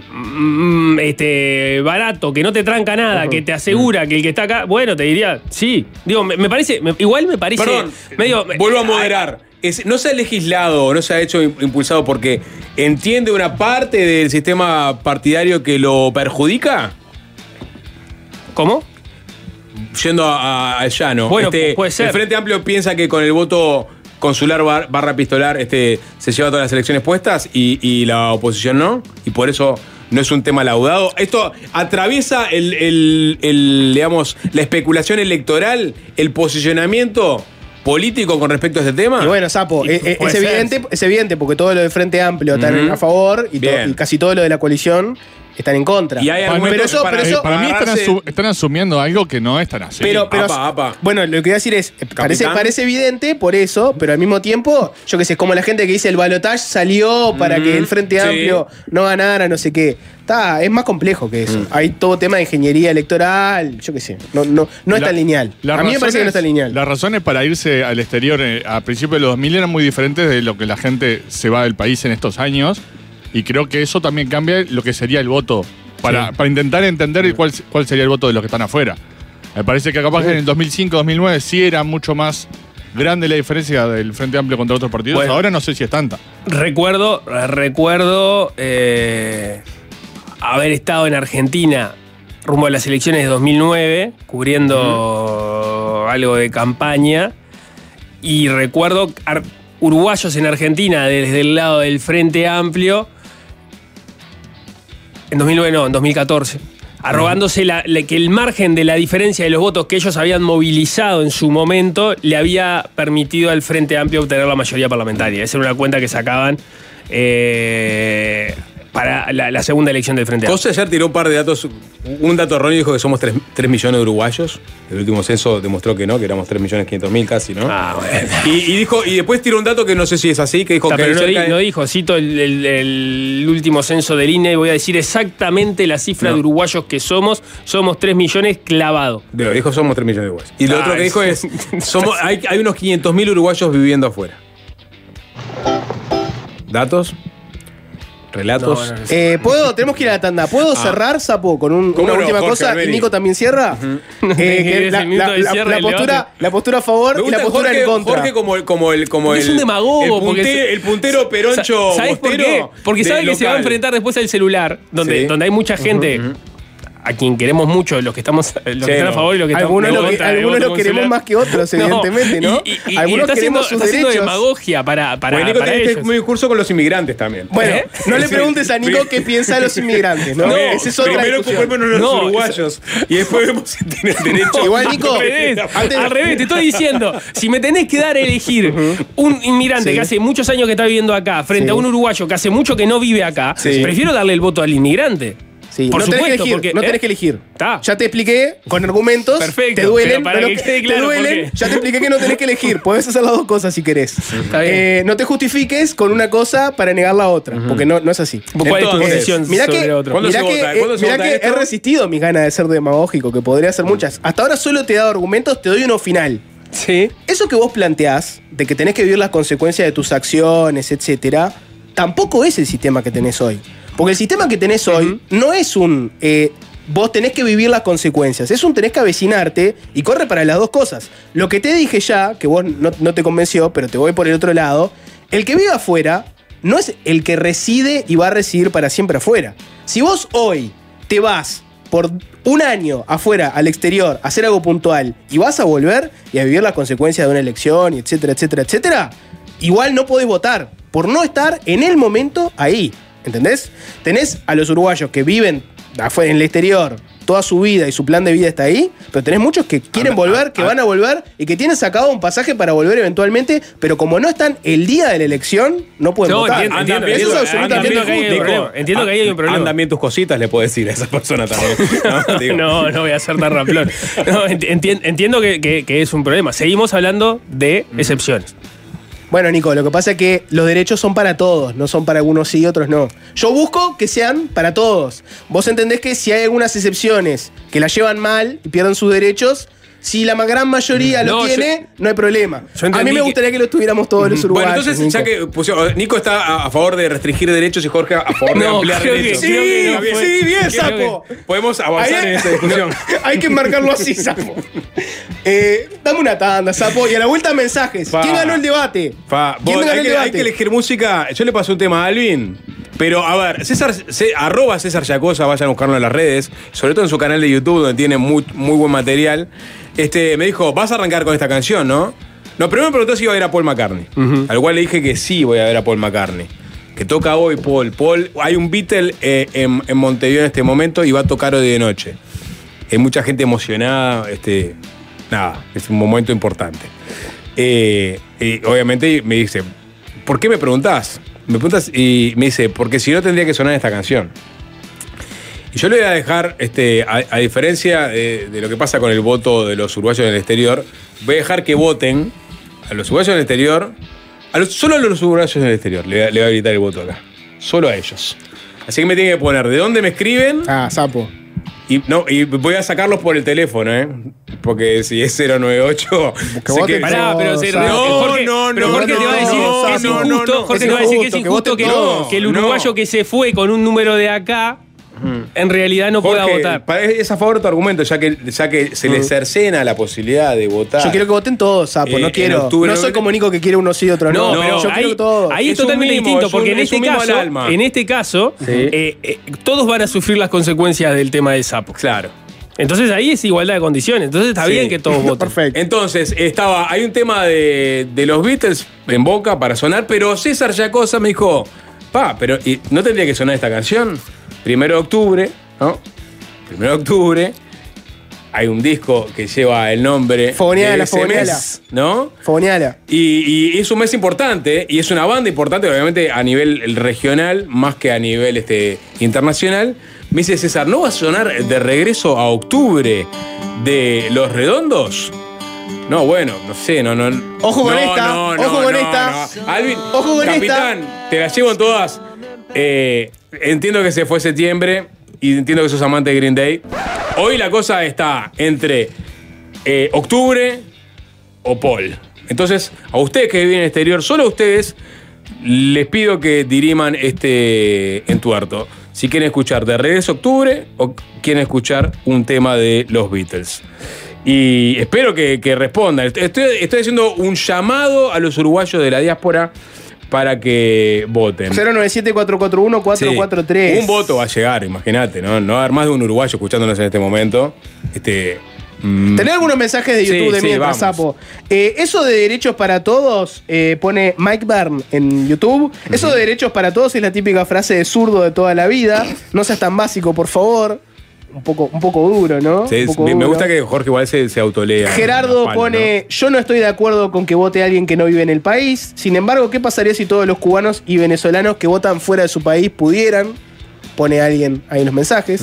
barato, que no te tranca nada, que te asegura que el que está acá, bueno, te diría, sí. Digo, me parece, igual me parece Perdón, medio. vuelvo a moderar. No se ha legislado, no se ha hecho impulsado porque entiende una parte del sistema partidario que lo perjudica. ¿Cómo? Yendo al llano. Bueno, puede ser. El Frente Amplio piensa que con el voto consular barra epistolar se lleva todas las elecciones puestas y la oposición no. Y por eso no es un tema laudado. Esto atraviesa digamos, la especulación electoral, el posicionamiento político con respecto a este tema. Y bueno, Sapo, es evidente porque todo lo del Frente Amplio están a favor y casi todo lo de la coalición están en contra. Y hay argumentos para mí están asumiendo algo que no es tan así. Pero bueno, lo que voy a decir es, parece evidente por eso, pero al mismo tiempo, yo qué sé, es como la gente que dice el balotaje salió para que el Frente Amplio no ganara, no sé qué. Es más complejo que eso. Hay todo tema de ingeniería electoral, yo qué sé. No es tan lineal. A mí me parece que no es tan lineal. Las razones para irse al exterior a principios de los 2000 eran muy diferentes de lo que la gente se va del país en estos años. Y creo que eso también cambia lo que sería el voto. Para intentar entender cuál sería el voto de los que están afuera. Me parece que capaz que en el 2005-2009 sí era mucho más grande la diferencia del Frente Amplio contra otros partidos. Bueno, ahora no sé si es tanta. Recuerdo haber estado en Argentina rumbo a las elecciones de 2009, cubriendo algo de campaña. Y recuerdo uruguayos en Argentina desde el lado del Frente Amplio. En 2009 no, en 2014. Arrogándose que el margen de la diferencia de los votos que ellos habían movilizado en su momento le había permitido al Frente Amplio obtener la mayoría parlamentaria. Esa era una cuenta que sacaban para la segunda elección del Frente Amplio. Cosa ayer tiró un par de datos, un dato erróneo, dijo que somos 3 millones de uruguayos. El último censo demostró que no, que éramos 3.500.000 casi, ¿no? Bueno. Y después tiró un dato que no sé si es así, que dijo que... Pero no dijo, cito el último censo del INE, voy a decir exactamente la cifra de uruguayos que somos 3 millones clavado. Pero dijo somos 3 millones de uruguayos. Y lo otro que dijo es, hay unos 500.000 uruguayos viviendo afuera. ¿Datos? ¿Relatos? Tenemos que ir a la tanda. ¿Puedo cerrar, Sapo, con una última cosa? ¿Y Nico también cierra? La postura a favor y la postura en contra. Jorge como es un demagogo. El puntero peroncho. ¿Sabes por qué? Porque sabe que se va a enfrentar después al celular, donde hay mucha gente a quien queremos mucho, los que están a favor y los que están en contra. Algunos los queremos más que otros, evidentemente, ¿no? Algunos queremos sus derechos. Está haciendo demagogia para Nico tiene este discurso con los inmigrantes también. Bueno, no le preguntes a Nico qué piensa de los inmigrantes, ¿no? Ese es otra primero discusión. ocupémonos los uruguayos y después vemos si tienen derecho. Igual, Nico, al revés, te estoy diciendo, si me tenés que dar a elegir un inmigrante que hace muchos años que está viviendo acá frente a un uruguayo que hace mucho que no vive acá, prefiero darle el voto al inmigrante. Sí, por supuesto, tenés que elegir, porque no tenés que elegir. Está. Ya te expliqué con argumentos. Perfecto. Te duelen, para que quede claro te duelen. Ya te expliqué que no tenés que elegir. Podés hacer las dos cosas si querés. Está bien. No te justifiques con una cosa para negar la otra, porque no es así. ¿Cuál es tu posición sobre otro? Mirá que he resistido mis ganas de ser demagógico, que podría ser muchas. Hasta ahora solo te he dado argumentos, te doy uno final. Sí. Eso que vos planteás, de que tenés que vivir las consecuencias de tus acciones, etcétera, tampoco es el sistema que tenés hoy. Porque el sistema que tenés hoy no es vos tenés que vivir las consecuencias, es tenés que avecinarte y corre para las dos cosas. Lo que te dije ya, que vos no te convenció, pero te voy por el otro lado, el que vive afuera no es el que reside y va a residir para siempre afuera. Si vos hoy te vas por un año afuera, al exterior, a hacer algo puntual y vas a volver y a vivir las consecuencias de una elección, y etcétera, etcétera, etcétera, igual no podés votar por no estar en el momento ahí. ¿Entendés? Tenés a los uruguayos que viven afuera en el exterior toda su vida y su plan de vida está ahí, pero tenés muchos que quieren volver, que van a volver y que tienen sacado un pasaje para volver eventualmente, pero como no están el día de la elección, no pueden votar. Entiendo Eso es absolutamente justo. Entiendo que ahí hay un problema. Andan bien tus cositas, le puedo decir a esa persona también. No voy a ser tan ramplón. No, entiendo que es un problema. Seguimos hablando de excepciones. Bueno, Nico, lo que pasa es que los derechos son para todos, no son para algunos sí y otros no. Yo busco que sean para todos. Vos entendés que si hay algunas excepciones que la llevan mal y pierden sus derechos, si la gran mayoría lo tiene, no hay problema. A mí me gustaría que lo tuviéramos todos los uruguayos. Bueno, entonces, Nico. ya que Nico está a favor de restringir derechos y Jorge a favor de ampliar derechos. Sí, bien, Sapo. Podemos avanzar en esta discusión. Hay que marcarlo así, Sapo. Dame una tanda, Sapo, y a la vuelta mensajes. ¿Quién ganó el debate? ¿Quién ganó el debate? Hay que elegir música. Yo le pasé un tema a Alvin. Pero, a ver, arroba César Yacosa, vayan a buscarlo en las redes, sobre todo en su canal de YouTube, donde tiene muy buen material. Me dijo, vas a arrancar con esta canción, ¿no? No, primero me preguntó si iba a ver a Paul McCartney. Al cual le dije que sí voy a ver a Paul McCartney. Que toca hoy Paul. Hay un Beatle en Montevideo en este momento y va a tocar hoy de noche. Hay mucha gente emocionada. Nada, es un momento importante. Obviamente me dice, ¿por qué me preguntás? Me preguntas y me dice, porque si no tendría que sonar esta canción. Y yo le voy a dejar, a diferencia de lo que pasa con el voto de los uruguayos en el exterior, voy a dejar que voten a los uruguayos en el exterior, solo a los uruguayos en el exterior le voy a habilitar el voto acá. Solo a ellos. Así que me tienen que poner de dónde me escriben. Sapo. Y voy a sacarlos por el teléfono, porque si es 098. Jorge te va a decir que es injusto que el uruguayo que se fue con un número de acá en realidad no pueda votar. Es a favor de tu argumento, ya que se les cercena la posibilidad de votar. Yo quiero que voten todos, Sapo, no quiero. No soy como Nico que quiere uno sí y otro no. Pero yo quiero que todos. Ahí es totalmente distinto, porque en este caso, todos van a sufrir las consecuencias del tema del Sapo. Claro. Entonces ahí es igualdad de condiciones. Entonces está bien que todos voten. Perfecto. Entonces, hay un tema de los Beatles en boca para sonar, pero César Yacosa me dijo, pero ¿no tendría que sonar esta canción? 1 de octubre, ¿no? 1 de octubre, hay un disco que lleva el nombre Fogoniala, ¿no? Fogoniala. Y es un mes importante, y es una banda importante, obviamente a nivel regional, más que a nivel internacional. Me dice César, ¿no va a sonar de regreso a octubre de Los Redondos? No, bueno, no sé, no. Ojo con esta. Alvin, ojo con capitán, te la llevo en todas. Entiendo que se fue septiembre y entiendo que sos amante de Green Day. Hoy la cosa está entre octubre o Paul. Entonces, a ustedes que viven en el exterior, solo a ustedes les pido que diriman este entuerto. Si quieren escuchar de regreso octubre o quieren escuchar un tema de los Beatles. Y espero que respondan. Estoy haciendo un llamado a los uruguayos de la diáspora para que voten. 097-441-443. Un voto va a llegar, imagínate, ¿no? No va a haber más de un uruguayo escuchándonos en este momento. ¿Tenés algunos mensajes de YouTube de mientras, Sapo? Eso de derechos para todos, pone Mike Byrne en YouTube. Eso de derechos para todos es la típica frase de zurdo de toda la vida. No seas tan básico, por favor. Un poco duro, ¿no? Sí, me gusta que Jorge igual se autolea. Gerardo pone, yo no estoy de acuerdo con que vote alguien que no vive en el país. Sin embargo, ¿qué pasaría si todos los cubanos y venezolanos que votan fuera de su país pudieran? Pone alguien ahí en los mensajes.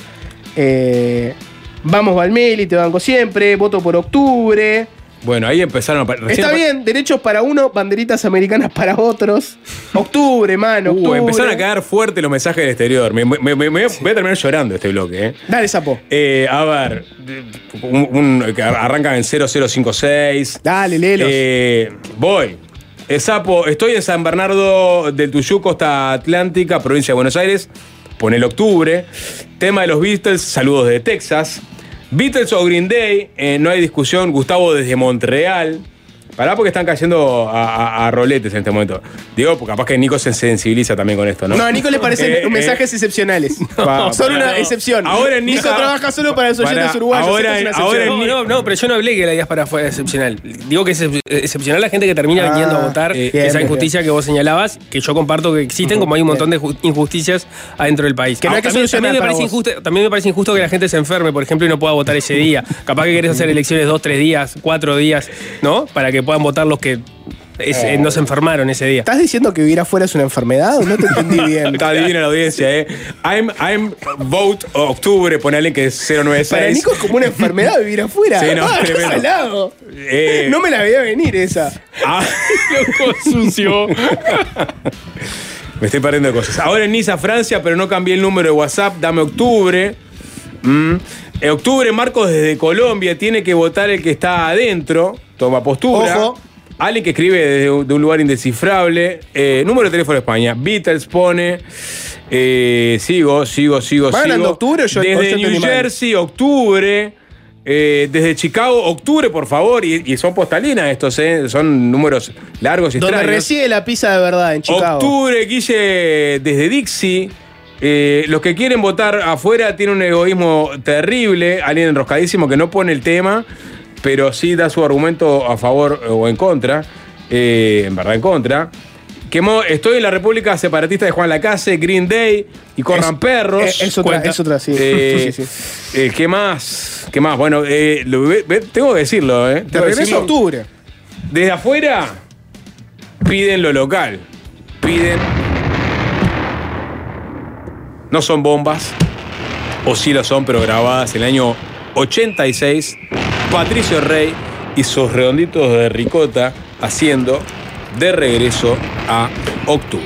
Vamos Valmeli, te banco siempre. Voto por octubre. Bueno, ahí empezaron a... Está bien, derechos para uno, banderitas americanas para otros. Octubre, mano, octubre. Empezaron a caer fuerte los mensajes del exterior. Me voy a terminar llorando este bloque, Dale, Sapo. A ver, arrancan en 0056. Dale, léelos. Voy. Sapo, estoy en San Bernardo del Tuyú, costa atlántica, provincia de Buenos Aires. Pone el octubre. Tema de los Beatles, saludos desde Texas. Beatles o Green Day, no hay discusión. Gustavo desde Montreal. Pará porque están cayendo a roletes en este momento. Digo, porque capaz que Nico se sensibiliza también con esto, ¿no? No, a Nico le parecen mensajes excepcionales. Son una excepción. Ahora en Nico Niza- trabaja solo para los oyentes uruguayos. ahora esto es una en- excepción. ahora en- No, pero yo no hablé que la diáspora fuera excepcional. Digo que es excepcional la gente que termina viniendo a votar bien, esa bien, injusticia que vos señalabas, que yo comparto que existen, como hay un montón de injusticias adentro del país. Que no hay que también, solucionar me para parece vos. injusto, también me parece injusto que la gente se enferme, por ejemplo, y no pueda votar ese día. Capaz que querés hacer elecciones 2, 3 días, 4 días, ¿no? Para que puedan votar los que no se enfermaron ese día. ¿Estás diciendo que vivir afuera es una enfermedad o no te entendí bien? Está divina la audiencia, ¿eh? I'm vote octubre, ponele que es 096. Para Nico es como una enfermedad vivir afuera. Sí, no, Estás tremendo. salado. Eh, No me la veía venir esa. Loco sucio. Me estoy perdiendo de cosas. Ahora en Niza, Francia, pero no cambié el número de WhatsApp. Dame octubre. En octubre, Marcos desde Colombia tiene que votar el que está adentro. Toma postura. Ojo. Alguien que escribe desde un lugar indescifrable. Número de teléfono de España. Beatles pone. Sigo. ¿Va ganando octubre o yo Desde entendí New mal? Jersey, octubre. Desde Chicago, octubre, por favor. Y son postalinas estos, son números largos y Donde extraños. reside la pizza de verdad, en Chicago. Octubre, Guille desde Dixie. Los que quieren votar afuera tienen un egoísmo terrible. Alguien enroscadísimo que no pone el tema, pero sí da su argumento a favor o en contra. En verdad, en contra. Estoy en la República Separatista de Juan Lacase, Green Day y Corran Perros. Es otra, sí. Sí. ¿Qué más? Bueno, tengo que decirlo, ¿eh? Te regreso a octubre. Desde afuera piden lo local. Piden. No son bombas, o sí lo son, pero grabadas en el año 86. Patricio Rey y sus redonditos de ricota haciendo de regreso a octubre.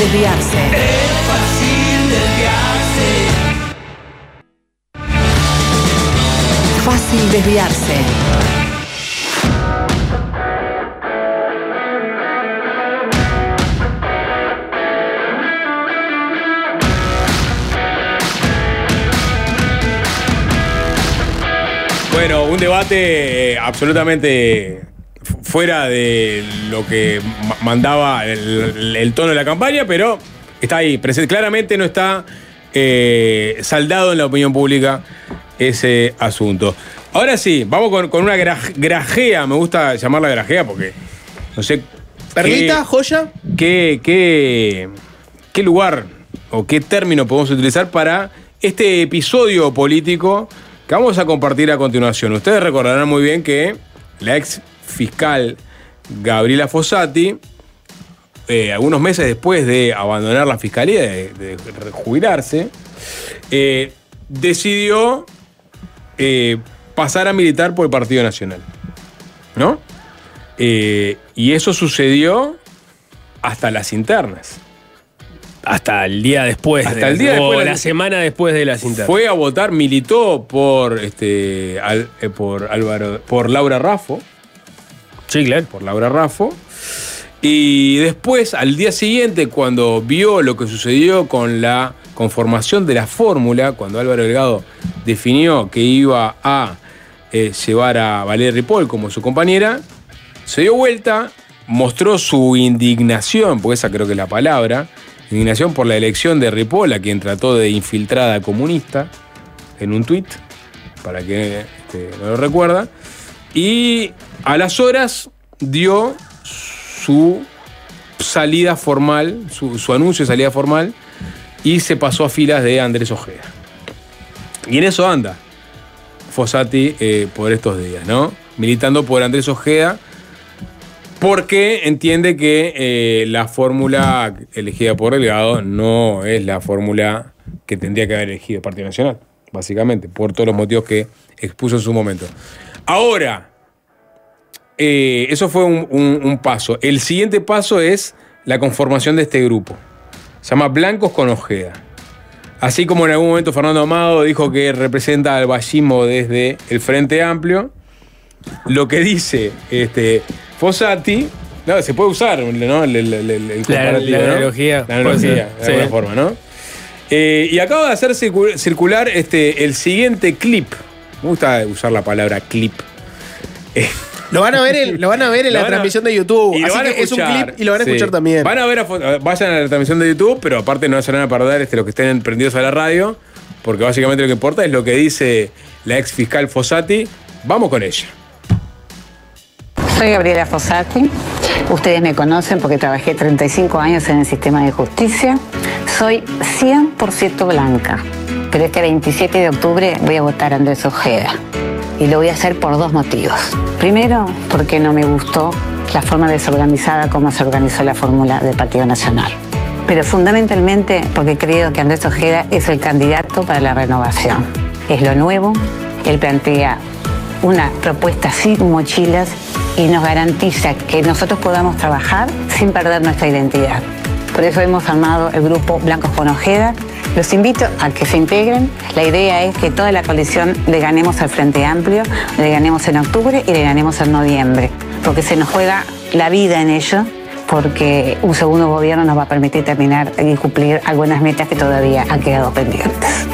desviarse. Es fácil desviarse. Fácil desviarse. Bueno, un debate absolutamente fuera de lo que mandaba el tono de la campaña, pero está ahí, presente. Claramente no está saldado en la opinión pública ese asunto. Ahora sí, vamos con una grajea, me gusta llamarla grajea porque no sé. ¿Perlita, joya? ¿Qué lugar o qué término podemos utilizar para este episodio político que vamos a compartir a continuación? Ustedes recordarán muy bien que la ex fiscal Gabriela Fossati, algunos meses después de abandonar la fiscalía, de jubilarse, decidió pasar a militar por el Partido Nacional, ¿no? Y eso sucedió hasta las internas. Hasta el día después. Hasta el día después. O la semana después de las internas. Fue a votar, militó por Laura Raffo. Sí, claro. Por Laura Raffo. Y después, al día siguiente, cuando vio lo que sucedió con la conformación de la fórmula, cuando Álvaro Delgado definió que iba a llevar a Valeria Ripoll como su compañera, se dio vuelta, mostró su indignación, porque esa creo que es la palabra, indignación por la elección de Ripoll, a quien trató de infiltrada comunista, en un tuit, para que no lo recuerda, y a las horas dio su salida formal, su anuncio de salida formal, y se pasó a filas de Andrés Ojeda. Y en eso anda Fossati por estos días, ¿no? Militando por Andrés Ojeda, porque entiende que la fórmula elegida por Delgado no es la fórmula que tendría que haber elegido el Partido Nacional, básicamente, por todos los motivos que expuso en su momento. Ahora, eso fue un paso. El siguiente paso es la conformación de este grupo. Se llama Blancos con Ojeda. Así como en algún momento Fernando Amado dijo que representa al vallismo desde el Frente Amplio, lo que dice Fossati, no, se puede usar, ¿no? el comparativo, la ¿no? analogía. La analogía, de alguna forma, ¿no? Y acaba de hacer circular el siguiente clip. Me gusta usar la palabra clip. Lo van a ver en la transmisión de YouTube. Así que es un clip y lo van a escuchar también. Van a ver, vayan a la transmisión de YouTube, pero aparte no se van a perder los que estén prendidos a la radio, porque básicamente lo que importa es lo que dice la ex fiscal Fossati. Vamos con ella. Soy Gabriela Fossati. Ustedes me conocen porque trabajé 35 años en el sistema de justicia. Soy 100% blanca, pero este 27 de octubre voy a votar a Andrés Ojeda. Y lo voy a hacer por dos motivos. Primero, porque no me gustó la forma desorganizada como se organizó la fórmula del Partido Nacional. Pero fundamentalmente porque creo que Andrés Ojeda es el candidato para la renovación. Es lo nuevo, él plantea una propuesta sin mochilas y nos garantiza que nosotros podamos trabajar sin perder nuestra identidad. Por eso hemos armado el grupo Blancos con Ojeda. Los invito a que se integren. La idea es que toda la coalición le ganemos al Frente Amplio, le ganemos en octubre y le ganemos en noviembre, porque se nos juega la vida en ello, porque un segundo gobierno nos va a permitir terminar y cumplir algunas metas que todavía han quedado pendientes.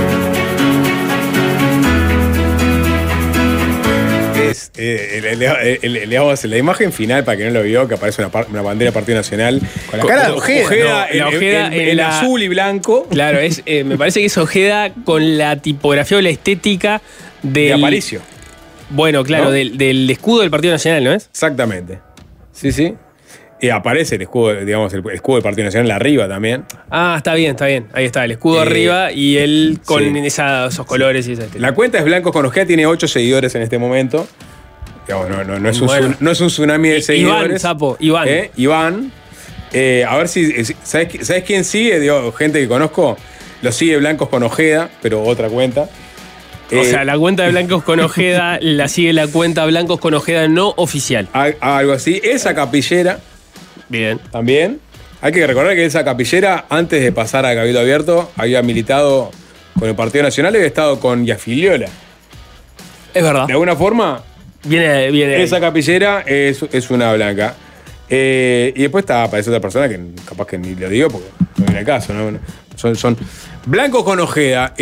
La imagen final, para que no lo vio, que aparece una bandera del Partido Nacional con la cara de Ojeda. En azul y blanco. Claro, me parece que es Ojeda con la tipografía o la estética de Aparicio. Bueno, claro, ¿no? del escudo del Partido Nacional, ¿no es? Exactamente. Sí. Y aparece el escudo, digamos, el escudo del Partido Nacional arriba también. Ah, está bien. Ahí está, el escudo arriba y él con esos colores y esa estética. La cuenta es Blancos con Ojeda, tiene 8 seguidores en este momento. Digamos, no es un tsunami de seguidores. Iván, Sapo, Iván. Iván. A ver si. ¿Sabes quién sigue? Digo, gente que conozco. Lo sigue Blancos con Ojeda, pero otra cuenta. O sea, la cuenta de Blancos con Ojeda la sigue la cuenta Blancos con Ojeda no oficial. Algo así. Esa capillera. Bien. También. Hay que recordar que esa capillera, antes de pasar a Cabildo Abierto, había militado con el Partido Nacional y había estado con Yafiliola. Es verdad. De alguna forma, viene esa capillera es una blanca. Y después aparece otra persona que capaz que ni lo digo porque no viene el caso, ¿no? Son blancos con Ojeda.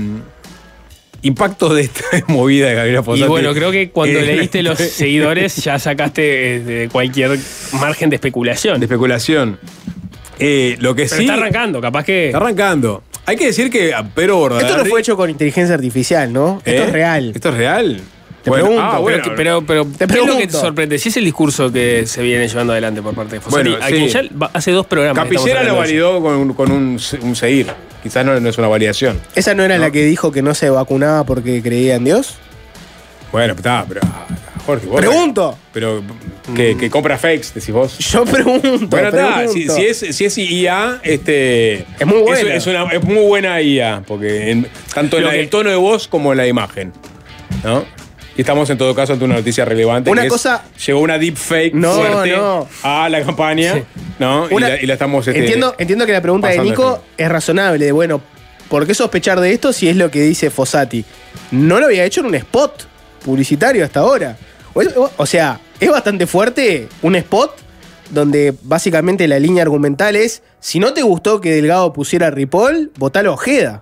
Impacto de esta movida de Gabriela Fossati. Y bueno, creo que cuando leíste los seguidores ya sacaste de cualquier margen de especulación. De especulación. Lo que Pero sí. está arrancando, capaz que. Está arrancando. Hay que decir que Pedro Bordaberry. Esto no fue hecho con inteligencia artificial, ¿no? Esto es real. ¿Esto es real? Te pregunto. Pero te ¿qué es lo que te pregunto. sorprende? Si es el discurso que se viene llevando adelante por parte de Fossati, Bueno, a quien sí. ya hace 2 programas. Capillera lo validó con un seguir. Quizás no es una validación. ¿Esa no era la que dijo que no se vacunaba porque creía en Dios? Bueno, está, pero. Jorge, vos. ¡Pregunto! Pero que compra fakes, decís vos. Yo pregunto. Bueno, está. pregunto. Si es IA, es muy buena. Es muy buena IA, porque tanto en el tono de voz como en la imagen. ¿No? Y estamos en todo caso ante una noticia relevante. Una que cosa. Llegó una deepfake No, fuerte no. a la campaña. Sí. ¿No? Y la estamos. Entiendo que la pregunta de Nico es razonable. De, bueno, ¿por qué sospechar de esto si es lo que dice Fossati? No lo había hecho en un spot publicitario hasta ahora. O sea, es bastante fuerte un spot donde básicamente la línea argumental es: si no te gustó que Delgado pusiera Ripoll, votalo a Ojeda.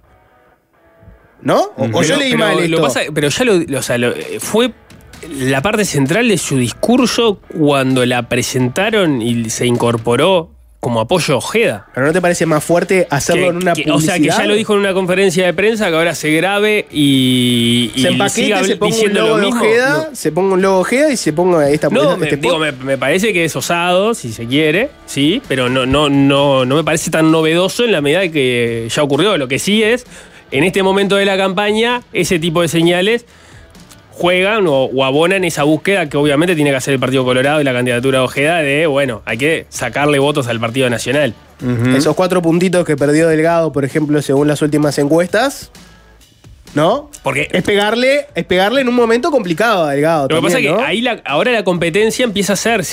¿No? O yo leí mal esto. Pero ya fue la parte central de su discurso cuando la presentaron y se incorporó como apoyo a Ojeda. ¿Pero no te parece más fuerte hacerlo en una publicidad? O sea, que ya lo dijo en una conferencia de prensa, que ahora se grabe y se empaquete, se ponga un logo de Ojeda, se ponga un logo Ojeda y se ponga esta me parece que es osado, si se quiere, sí, pero no me parece tan novedoso en la medida de que ya ocurrió. Lo que sí es, en este momento de la campaña, ese tipo de señales juegan o abonan esa búsqueda que obviamente tiene que hacer el Partido Colorado y la candidatura de Ojeda de, bueno, hay que sacarle votos al Partido Nacional. Esos 4 puntitos que perdió Delgado, por ejemplo, según las últimas encuestas, ¿no? Porque es pegarle en un momento complicado a Delgado. Lo que pasa es que ahí ahora la competencia empieza a ser,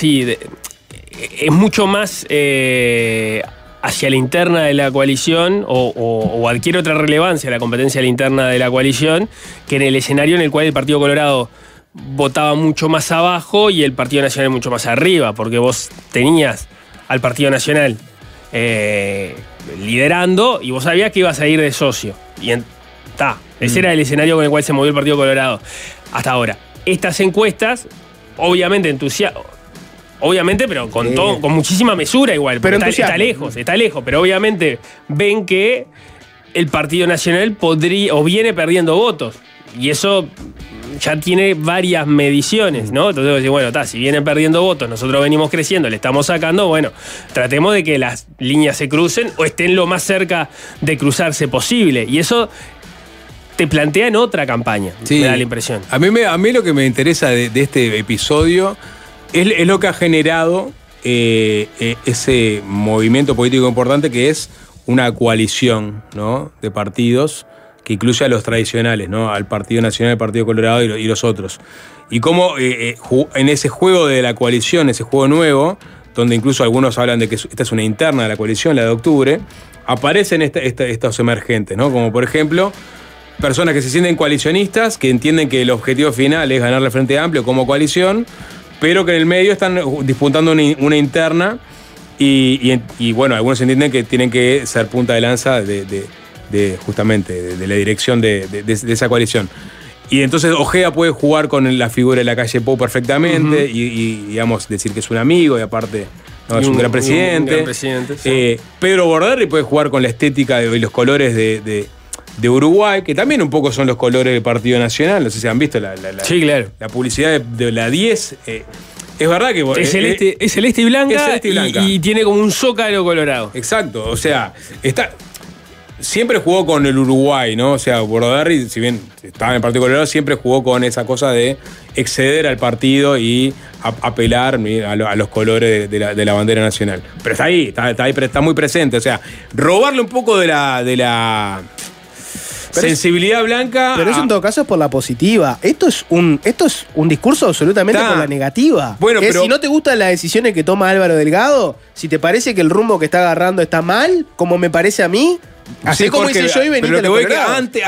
es mucho más hacia la interna de la coalición o adquiere otra relevancia la competencia a la interna de la coalición que en el escenario en el cual el Partido Colorado votaba mucho más abajo y el Partido Nacional mucho más arriba, porque vos tenías al Partido Nacional liderando y vos sabías que ibas a ir de socio. Y ese era el escenario con el cual se movió el Partido Colorado hasta ahora. Estas encuestas, obviamente Obviamente, pero con muchísima mesura igual. Pero está lejos, pero obviamente ven que el Partido Nacional podría o viene perdiendo votos. Y eso ya tiene varias mediciones, ¿no? Entonces, bueno, si viene perdiendo votos, nosotros venimos creciendo, le estamos sacando, bueno, tratemos de que las líneas se crucen o estén lo más cerca de cruzarse posible. Y eso te plantea en otra campaña, me da la impresión. A mí lo que me interesa de este episodio es lo que ha generado ese movimiento político importante que es una coalición, ¿no?, de partidos que incluye a los tradicionales, ¿no?, al Partido Nacional, al Partido Colorado y los otros. Y cómo en ese juego de la coalición, ese juego nuevo, donde incluso algunos hablan de que esta es una interna de la coalición, la de octubre, aparecen estos emergentes, ¿no? Como por ejemplo personas que se sienten coalicionistas, que entienden que el objetivo final es ganarle al Frente Amplio como coalición, pero que en el medio están disputando una interna y bueno, algunos entienden que tienen que ser punta de lanza justamente de la dirección de esa coalición. Y entonces Ojeda puede jugar con la figura de la calle Pou perfectamente y digamos, decir que es un amigo y aparte no, es un gran presidente. Un gran presidente, sí. Pedro Bordaberry puede jugar con la estética y los colores de Uruguay, que también un poco son los colores del Partido Nacional. No sé si han visto sí, claro, la publicidad de la 10. Es verdad que es celeste y blanca, es celeste y blanca. Y tiene como un zócalo colorado. Exacto, o sea, siempre jugó con el Uruguay, ¿no? O sea, Bordaberry, si bien estaba en el Partido Colorado, siempre jugó con esa cosa de exceder al partido y apelar a los colores de la bandera nacional. Pero está ahí, está muy presente. O sea, robarle un poco de sensibilidad blanca. Pero eso en todo caso es por la positiva. Esto es un discurso absolutamente por la negativa. Bueno, pero si no te gustan las decisiones que toma Álvaro Delgado, si te parece que el rumbo que está agarrando está mal, como me parece a mí, así como hice yo y venite pero a te voy que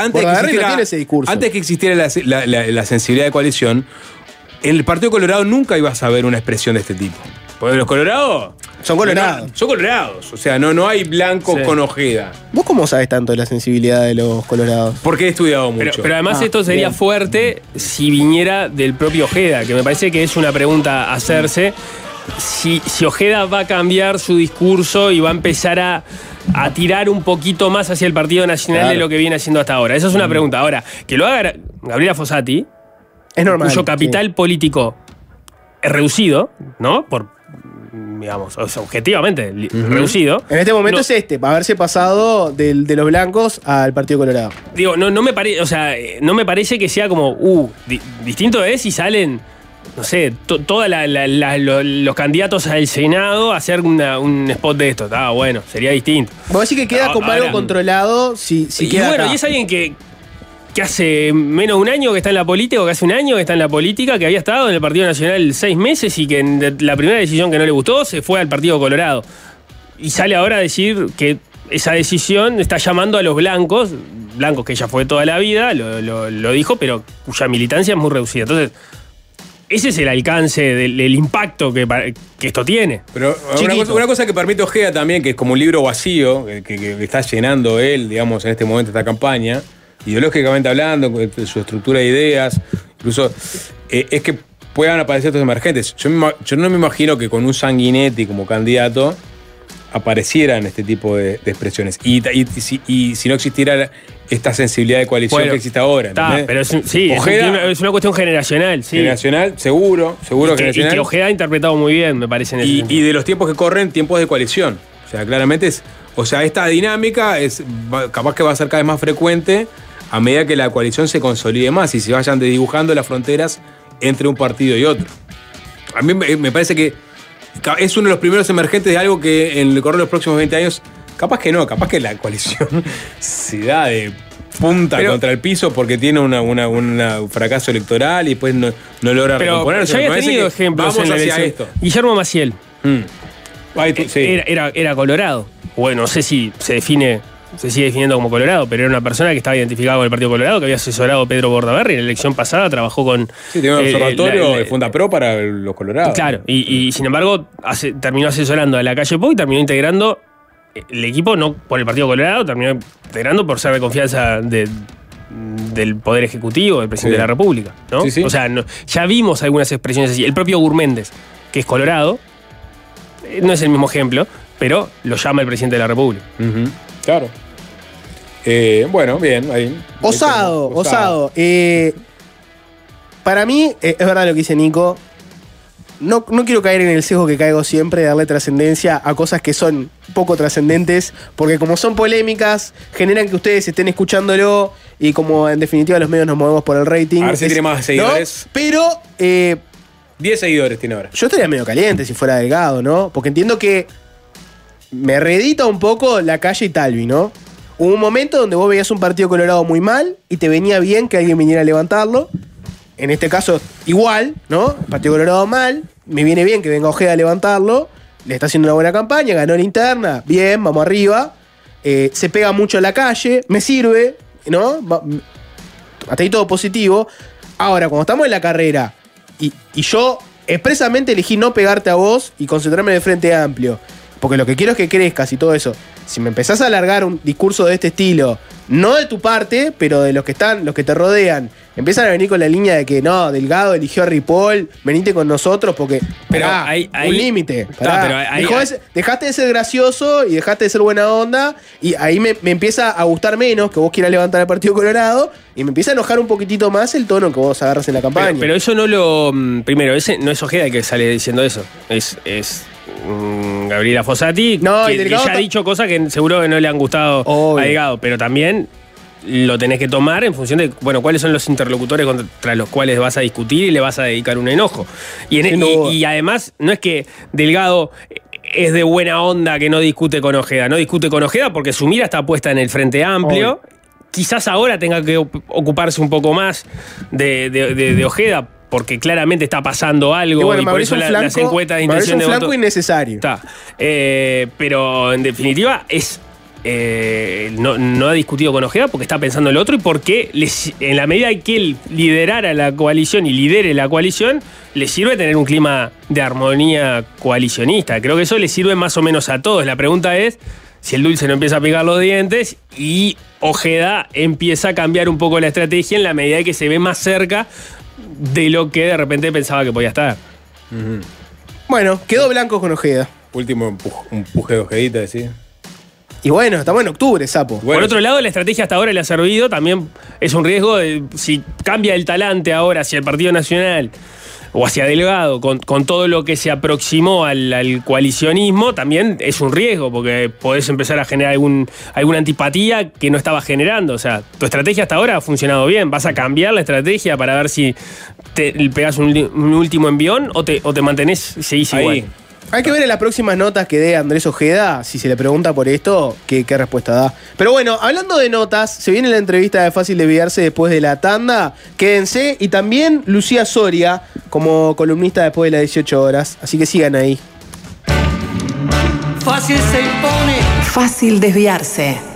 antes que existiera la sensibilidad de coalición, en el Partido Colorado nunca ibas a ver una expresión de este tipo. Porque los colorados son colorados. Son colorados. O sea, no hay blancos con Ojeda. ¿Vos cómo sabes tanto de la sensibilidad de los colorados? Porque he estudiado mucho. Pero además esto sería fuerte si viniera del propio Ojeda, que me parece que es una pregunta a hacerse. Si Ojeda va a cambiar su discurso y va a empezar a tirar un poquito más hacia el Partido Nacional de lo que viene haciendo hasta ahora. Esa es una pregunta. Ahora, que lo haga Gabriela Fossati, es normal, cuyo capital político es reducido, ¿no? Digamos, o sea, objetivamente reducido. En este momento es va a haberse pasado de los blancos al Partido Colorado. Digo, no me parece, o sea, no me parece que sea como, distinto es si salen, no sé, todos los candidatos al Senado a hacer un spot de esto. Bueno, sería distinto. Vos decís que queda como algo controlado si queda bueno, acá. y es alguien que hace menos de un año que está en la política, o que hace un año que está en la política, que había estado en el Partido Nacional 6 meses y que la primera decisión que no le gustó se fue al Partido Colorado. Y sale ahora a decir que esa decisión está llamando a los blancos que ella fue toda la vida, lo dijo, pero cuya militancia es muy reducida. Entonces, ese es el alcance del impacto que esto tiene. Pero una cosa que permite Ojeda también, que es como un libro vacío, que está llenando él, digamos, en este momento, esta campaña, ideológicamente hablando, su estructura de ideas, incluso es que puedan aparecer estos emergentes. Yo no me imagino que con un Sanguinetti como candidato aparecieran este tipo de expresiones. Y si no existiera esta sensibilidad de coalición que existe ahora. Pero Ojeda, es una cuestión generacional. Sí. Generacional, seguro generacional. Y que Ojeda ha interpretado muy bien, me parece. Y de los tiempos que corren, tiempos de coalición. O sea, claramente esta dinámica capaz que va a ser cada vez más frecuente a medida que la coalición se consolide más y se vayan dibujando las fronteras entre un partido y otro. A mí me parece que es uno de los primeros emergentes de algo que en el correr de los próximos 20 años, capaz que la coalición se da de punta contra el piso porque tiene un fracaso electoral y después no logra recomponerse. Ya había tenido ejemplos en la elección. Guillermo Maciel. Era colorado. Bueno, no sé si se sigue definiendo como colorado, pero era una persona que estaba identificada con el Partido Colorado, que había asesorado a Pedro Bordaberry en la elección pasada, trabajó con... Sí, tiene un observatorio de Fundapro para los colorados. Claro, y sin embargo terminó asesorando a la calle Pou y terminó integrando el equipo, no por el Partido Colorado, terminó integrando por ser de confianza del Poder Ejecutivo, del Presidente de la República, ¿no? Sí. O sea, ya vimos algunas expresiones así. El propio Gurméndez, que es colorado, no es el mismo ejemplo, pero lo llama el Presidente de la República. Claro. Bueno, bien. Ahí. Osado. Para mí, es verdad lo que dice Nico. No quiero caer en el sesgo que caigo siempre de darle trascendencia a cosas que son poco trascendentes, porque como son polémicas, generan que ustedes estén escuchándolo y como en definitiva los medios nos movemos por el rating. A ver si tiene más seguidores. ¿No? Pero... 10 seguidores tiene ahora. Yo estaría medio caliente si fuera Delgado, ¿no? Porque entiendo que me reedita un poco la calle y Talvi, ¿no? Hubo un momento donde vos veías un Partido Colorado muy mal y te venía bien que alguien viniera a levantarlo. En este caso, igual, ¿no? El Partido Colorado mal, me viene bien que venga Ojeda a levantarlo, le está haciendo una buena campaña, ganó la interna, bien, vamos arriba. Se pega mucho a la calle, me sirve, ¿no? Hasta ahí todo positivo. Ahora, cuando estamos en la carrera y yo expresamente elegí no pegarte a vos y concentrarme en el Frente Amplio, porque lo que quiero es que crezcas y todo eso. Si me empezás a alargar un discurso de este estilo, no de tu parte, pero de los que te rodean, empiezan a venir con la línea de que no, Delgado eligió a Ripoll, venite con nosotros porque... Pero hay un límite. Pero dejaste de ser gracioso y dejaste de ser buena onda y ahí me empieza a gustar menos que vos quieras levantar el Partido Colorado y me empieza a enojar un poquitito más el tono que vos agarras en la campaña. Pero eso no lo... Primero, ese no es Ojeda el que sale diciendo eso. Es Gabriela Fossati, que ya ha dicho cosas que seguro que no le han gustado a Delgado, pero también lo tenés que tomar en función de, bueno, cuáles son los interlocutores contra los cuales vas a discutir y le vas a dedicar un enojo. Y además, no es que Delgado es de buena onda que no discute con Ojeda. No discute con Ojeda porque su mira está puesta en el Frente Amplio. quizás ahora tenga que ocuparse un poco más de Ojeda, porque claramente está pasando algo Y bueno, por eso las encuestas de intención de voto. un flanco innecesario. Está. Pero en definitiva es. No ha discutido con Ojeda porque está pensando en lo otro y porque en la medida que él liderara la coalición y lidere la coalición, le sirve tener un clima de armonía coalicionista. Creo que eso le sirve más o menos a todos. La pregunta es si el dulce no empieza a picar los dientes y Ojeda empieza a cambiar un poco la estrategia en la medida que se ve más cerca de lo que de repente pensaba que podía estar. Bueno, quedó blanco con Ojeda. Último empuje de Ojedita, decís. Y bueno, estamos en octubre, sapo. Por otro lado, la estrategia hasta ahora le ha servido, también es un riesgo de, si cambia el talante ahora hacia el Partido Nacional o hacia Delgado, con todo lo que se aproximó al coalicionismo, también es un riesgo, porque podés empezar a generar alguna antipatía que no estaba generando. O sea, tu estrategia hasta ahora ha funcionado bien. ¿Vas a cambiar la estrategia para ver si te pegás un último envión o te mantenés, seguís igual? Hay que ver en las próximas notas que dé Andrés Ojeda, si se le pregunta por esto, qué respuesta da. Pero bueno, hablando de notas, se viene la entrevista de Fácil Desviarse después de la tanda. Quédense. Y también Lucía Soria, como columnista después de las 18 horas. Así que sigan ahí. Fácil se impone. Fácil Desviarse.